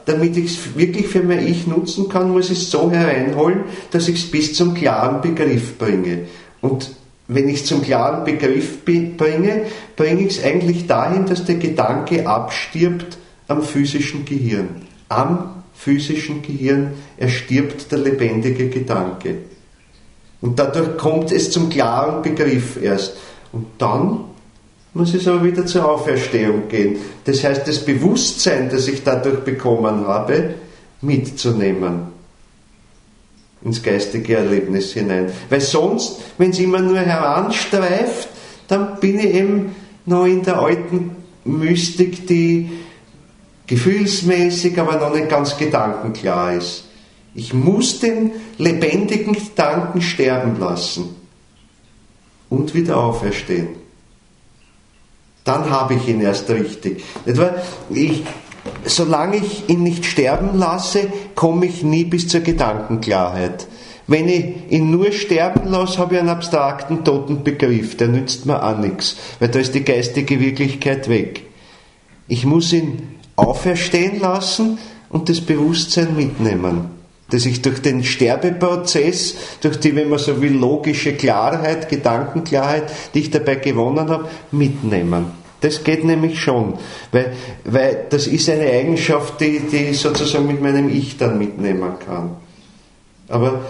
damit ich es wirklich für mein Ich nutzen kann, muss ich es so hereinholen, dass ich es bis zum klaren Begriff bringe. Und wenn ich es zum klaren Begriff bringe, bringe ich es eigentlich dahin, dass der Gedanke abstirbt am physischen Gehirn. Am physischen Gehirn erstirbt der lebendige Gedanke. Und dadurch kommt es zum klaren Begriff erst. Und dann muss es aber wieder zur Auferstehung gehen. Das heißt, das Bewusstsein, das ich dadurch bekommen habe, mitzunehmen ins geistige Erlebnis hinein. Weil sonst, wenn es immer nur heranstreift, dann bin ich eben noch in der alten Mystik, die gefühlsmäßig, aber noch nicht ganz gedankenklar ist. Ich muss den lebendigen Gedanken sterben lassen und wieder auferstehen. Dann habe ich ihn erst richtig. Solange ich ihn nicht sterben lasse, komme ich nie bis zur Gedankenklarheit. Wenn ich ihn nur sterben lasse, habe ich einen abstrakten, toten Begriff. Der nützt mir auch nichts, weil da ist die geistige Wirklichkeit weg. Ich muss ihn auferstehen lassen und das Bewusstsein mitnehmen, das ich durch den Sterbeprozess, durch die, wenn man so will, logische Klarheit, Gedankenklarheit, die ich dabei gewonnen habe, mitnehmen. Das geht nämlich schon, weil das ist eine Eigenschaft, die ich sozusagen mit meinem Ich dann mitnehmen kann. Aber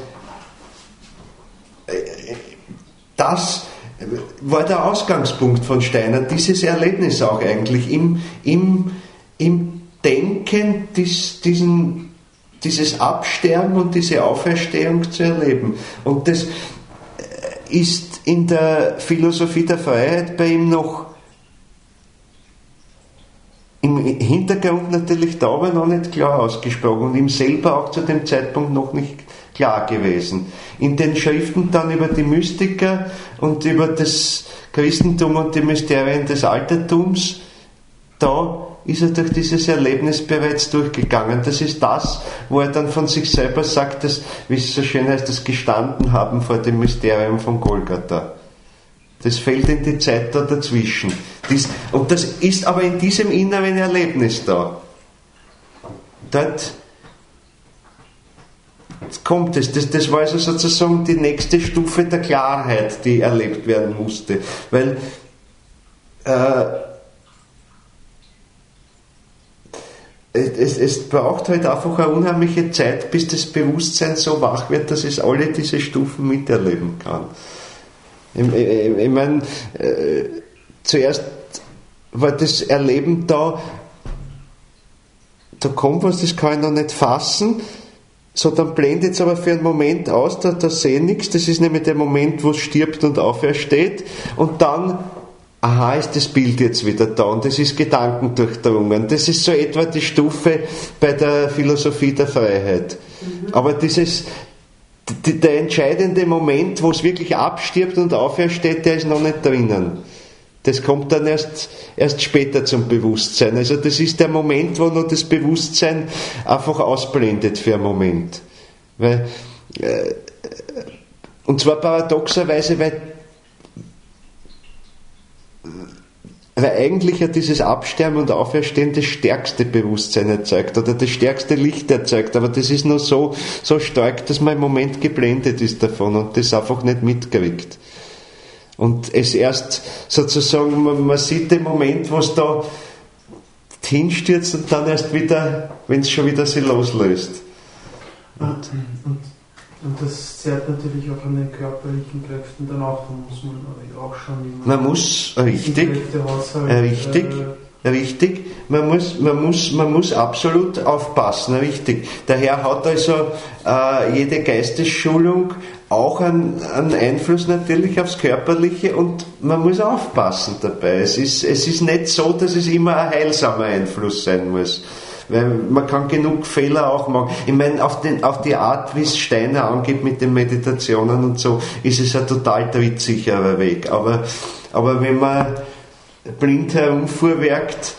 das war der Ausgangspunkt von Steiner, dieses Erlebnis auch eigentlich, im Denken dieses Absterben und diese Auferstehung zu erleben. Und das ist in der Philosophie der Freiheit bei ihm noch im Hintergrund natürlich da, aber noch nicht klar ausgesprochen und ihm selber auch zu dem Zeitpunkt noch nicht klar gewesen. In den Schriften dann über die Mystiker und über das Christentum und die Mysterien des Altertums, da ist er durch dieses Erlebnis bereits durchgegangen. Das ist das, wo er dann von sich selber sagt, dass, wie es so schön heißt, das Gestanden haben vor dem Mysterium von Golgatha. Das fällt in die Zeit da dazwischen. Und das ist aber in diesem inneren Erlebnis da. Dort kommt es. Das war also sozusagen die nächste Stufe der Klarheit, die erlebt werden musste. Weil es braucht halt einfach eine unheimliche Zeit, bis das Bewusstsein so wach wird, dass es alle diese Stufen miterleben kann. Ich meine, zuerst war das Erleben da kommt was, das kann ich noch nicht fassen, so dann blendet es aber für einen Moment aus, da sehe ich nichts, das ist nämlich der Moment, wo es stirbt und aufersteht und dann, aha, ist das Bild jetzt wieder da und das ist gedankendurchdrungen. Das ist so etwa die Stufe bei der Philosophie der Freiheit. Aber der entscheidende Moment, wo es wirklich abstirbt und aufersteht, der ist noch nicht drinnen. Das kommt dann erst später zum Bewusstsein. Also das ist der Moment, wo noch das Bewusstsein einfach ausblendet für einen Moment. Und zwar paradoxerweise, weil eigentlich ja dieses Absterben und Auferstehen das stärkste Bewusstsein erzeugt oder das stärkste Licht erzeugt, aber das ist nur so stark, dass man im Moment geblendet ist davon und das einfach nicht mitkriegt. Und es erst sozusagen, man sieht den Moment, wo es da hinstürzt und dann erst wieder, wenn es schon wieder sich loslöst. Und das zerrt natürlich auch an den körperlichen Kräften dann auch, da muss man auch schon immer... Man muss, richtig, man muss absolut aufpassen, richtig. Daher hat also jede Geistesschulung auch einen Einfluss natürlich aufs Körperliche und man muss aufpassen dabei. Es ist nicht so, dass es immer ein heilsamer Einfluss sein muss. Weil man kann genug Fehler auch machen. Ich meine, auf die Art, wie es Steiner angeht mit den Meditationen und so, ist es ein total trittsicherer Weg. Aber wenn man blind herumfuhrwerkt,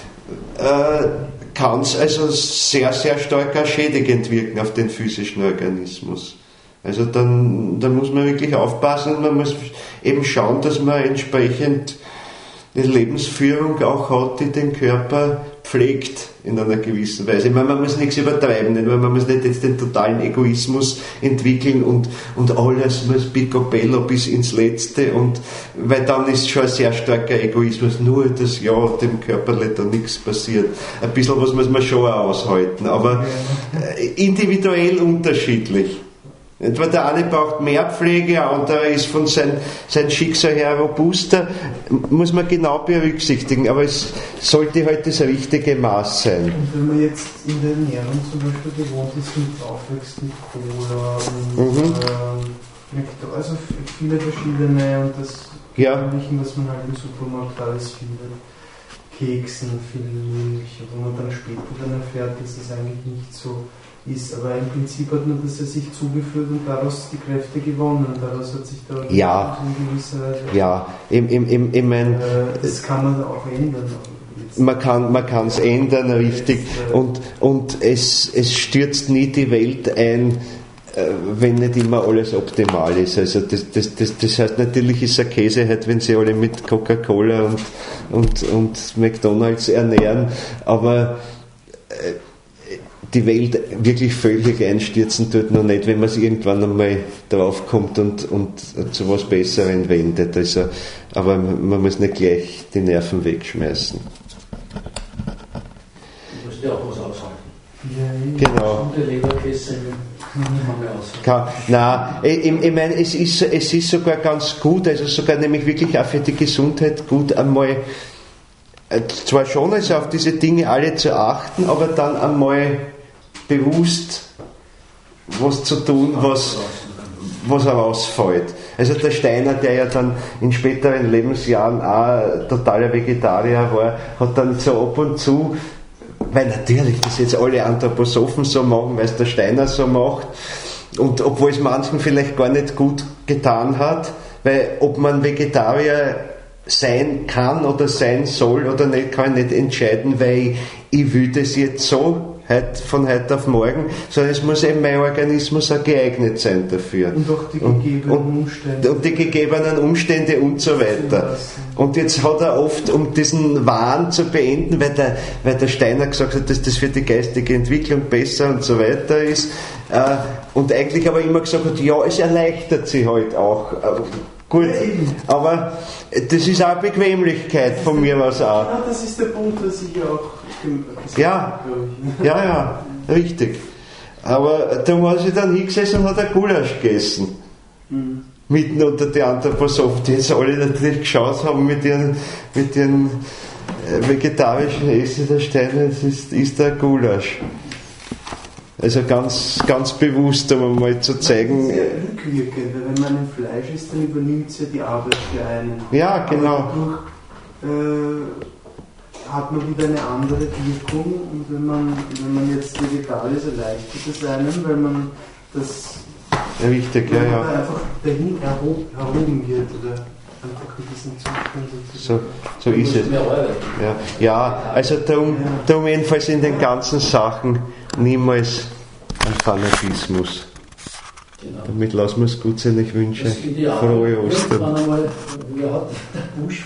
kann es also sehr, sehr stark auch schädigend wirken auf den physischen Organismus. Also dann muss man wirklich aufpassen und man muss eben schauen, dass man entsprechend eine Lebensführung auch hat, die den Körper pflegt in einer gewissen Weise. Ich meine, man muss nichts übertreiben, nicht? Weil man muss nicht jetzt den totalen Egoismus entwickeln und alles muss picobello bis ins Letzte, und weil dann ist schon ein sehr starker Egoismus, nur dass ja dem Körperle da nichts passiert. Ein bisschen was muss man schon auch aushalten, aber individuell unterschiedlich. Etwa der eine braucht mehr Pflege, der andere ist von sein Schicksal her robuster, muss man genau berücksichtigen, aber es sollte halt das richtige Maß sein. Und wenn man jetzt in der Ernährung zum Beispiel gewohnt ist, mit aufwächst mit Cola und also viele verschiedene, und das Übliche, was man halt im Supermarkt alles findet, Keksen, viel Milch, wo man dann später dann erfährt, dass das eigentlich nicht so ist, aber im Prinzip hat man das ja sich zugeführt und daraus die Kräfte gewonnen, daraus hat sich da in gewisser Weise... Ja, ich meine... das kann man auch ändern. Man kann es ändern, richtig, und es stürzt nie die Welt ein, wenn nicht immer alles optimal ist. Also das heißt, natürlich ist es ein Käse halt, wenn sie alle mit Coca-Cola und McDonalds ernähren, aber die Welt wirklich völlig einstürzen tut noch nicht, wenn man es irgendwann einmal draufkommt und zu was Besserem wendet. Also, aber man muss nicht gleich die Nerven wegschmeißen. Du musst ja auch was aushalten. Genau. Gute Leberkäse kann man aushalten. Nein, ich meine, es ist sogar ganz gut, also sogar nämlich wirklich auch für die Gesundheit gut, einmal zwar schon also auf diese Dinge alle zu achten, aber dann einmal bewusst was zu tun, was herausfällt. Also der Steiner, der ja dann in späteren Lebensjahren auch totaler Vegetarier war, hat dann so ab und zu, weil natürlich das jetzt alle Anthroposophen so machen, weil es der Steiner so macht, und obwohl es manchen vielleicht gar nicht gut getan hat, weil ob man Vegetarier sein kann oder sein soll oder nicht, kann ich nicht entscheiden, weil ich will das jetzt so von heute auf morgen, sondern es muss eben mein Organismus auch geeignet sein dafür. Und auch die gegebenen Umstände. Und die gegebenen Umstände und so weiter. Und jetzt hat er oft, um diesen Wahn zu beenden, weil der Steiner gesagt hat, dass das für die geistige Entwicklung besser und so weiter ist, und eigentlich aber immer gesagt hat, ja, es erleichtert sich halt auch. Gut, aber das ist auch Bequemlichkeit von mir aus auch. Ja, das ist der Punkt, was ich auch gesagt habe. Ja, richtig. Aber da war sie dann hingesessen und hat ein Gulasch gegessen. Mitten unter die Anthroposophen, die jetzt alle natürlich geschaut haben mit ihren vegetarischen Essen der Steine, es ist der Gulasch. Also ganz, ganz bewusst, um mal zu zeigen. Das ist ja rückwirkend, weil wenn man ein Fleisch isst, dann übernimmt es ja die Arbeit für einen. Ja, genau. Aber dadurch hat man wieder eine andere Wirkung, und wenn man jetzt vegetarisch ist, erleichtert es einem, weil man das richtig, ja. einfach dahin erhoben wird oder einfach in diesem Zustand. So ist es. Ja, also darum jedenfalls in den ganzen Sachen niemals ein Fanatismus. Genau. Damit lassen wir es gut sein. Ich wünsche frohe Ostern. Irgendwann einmal, der Busch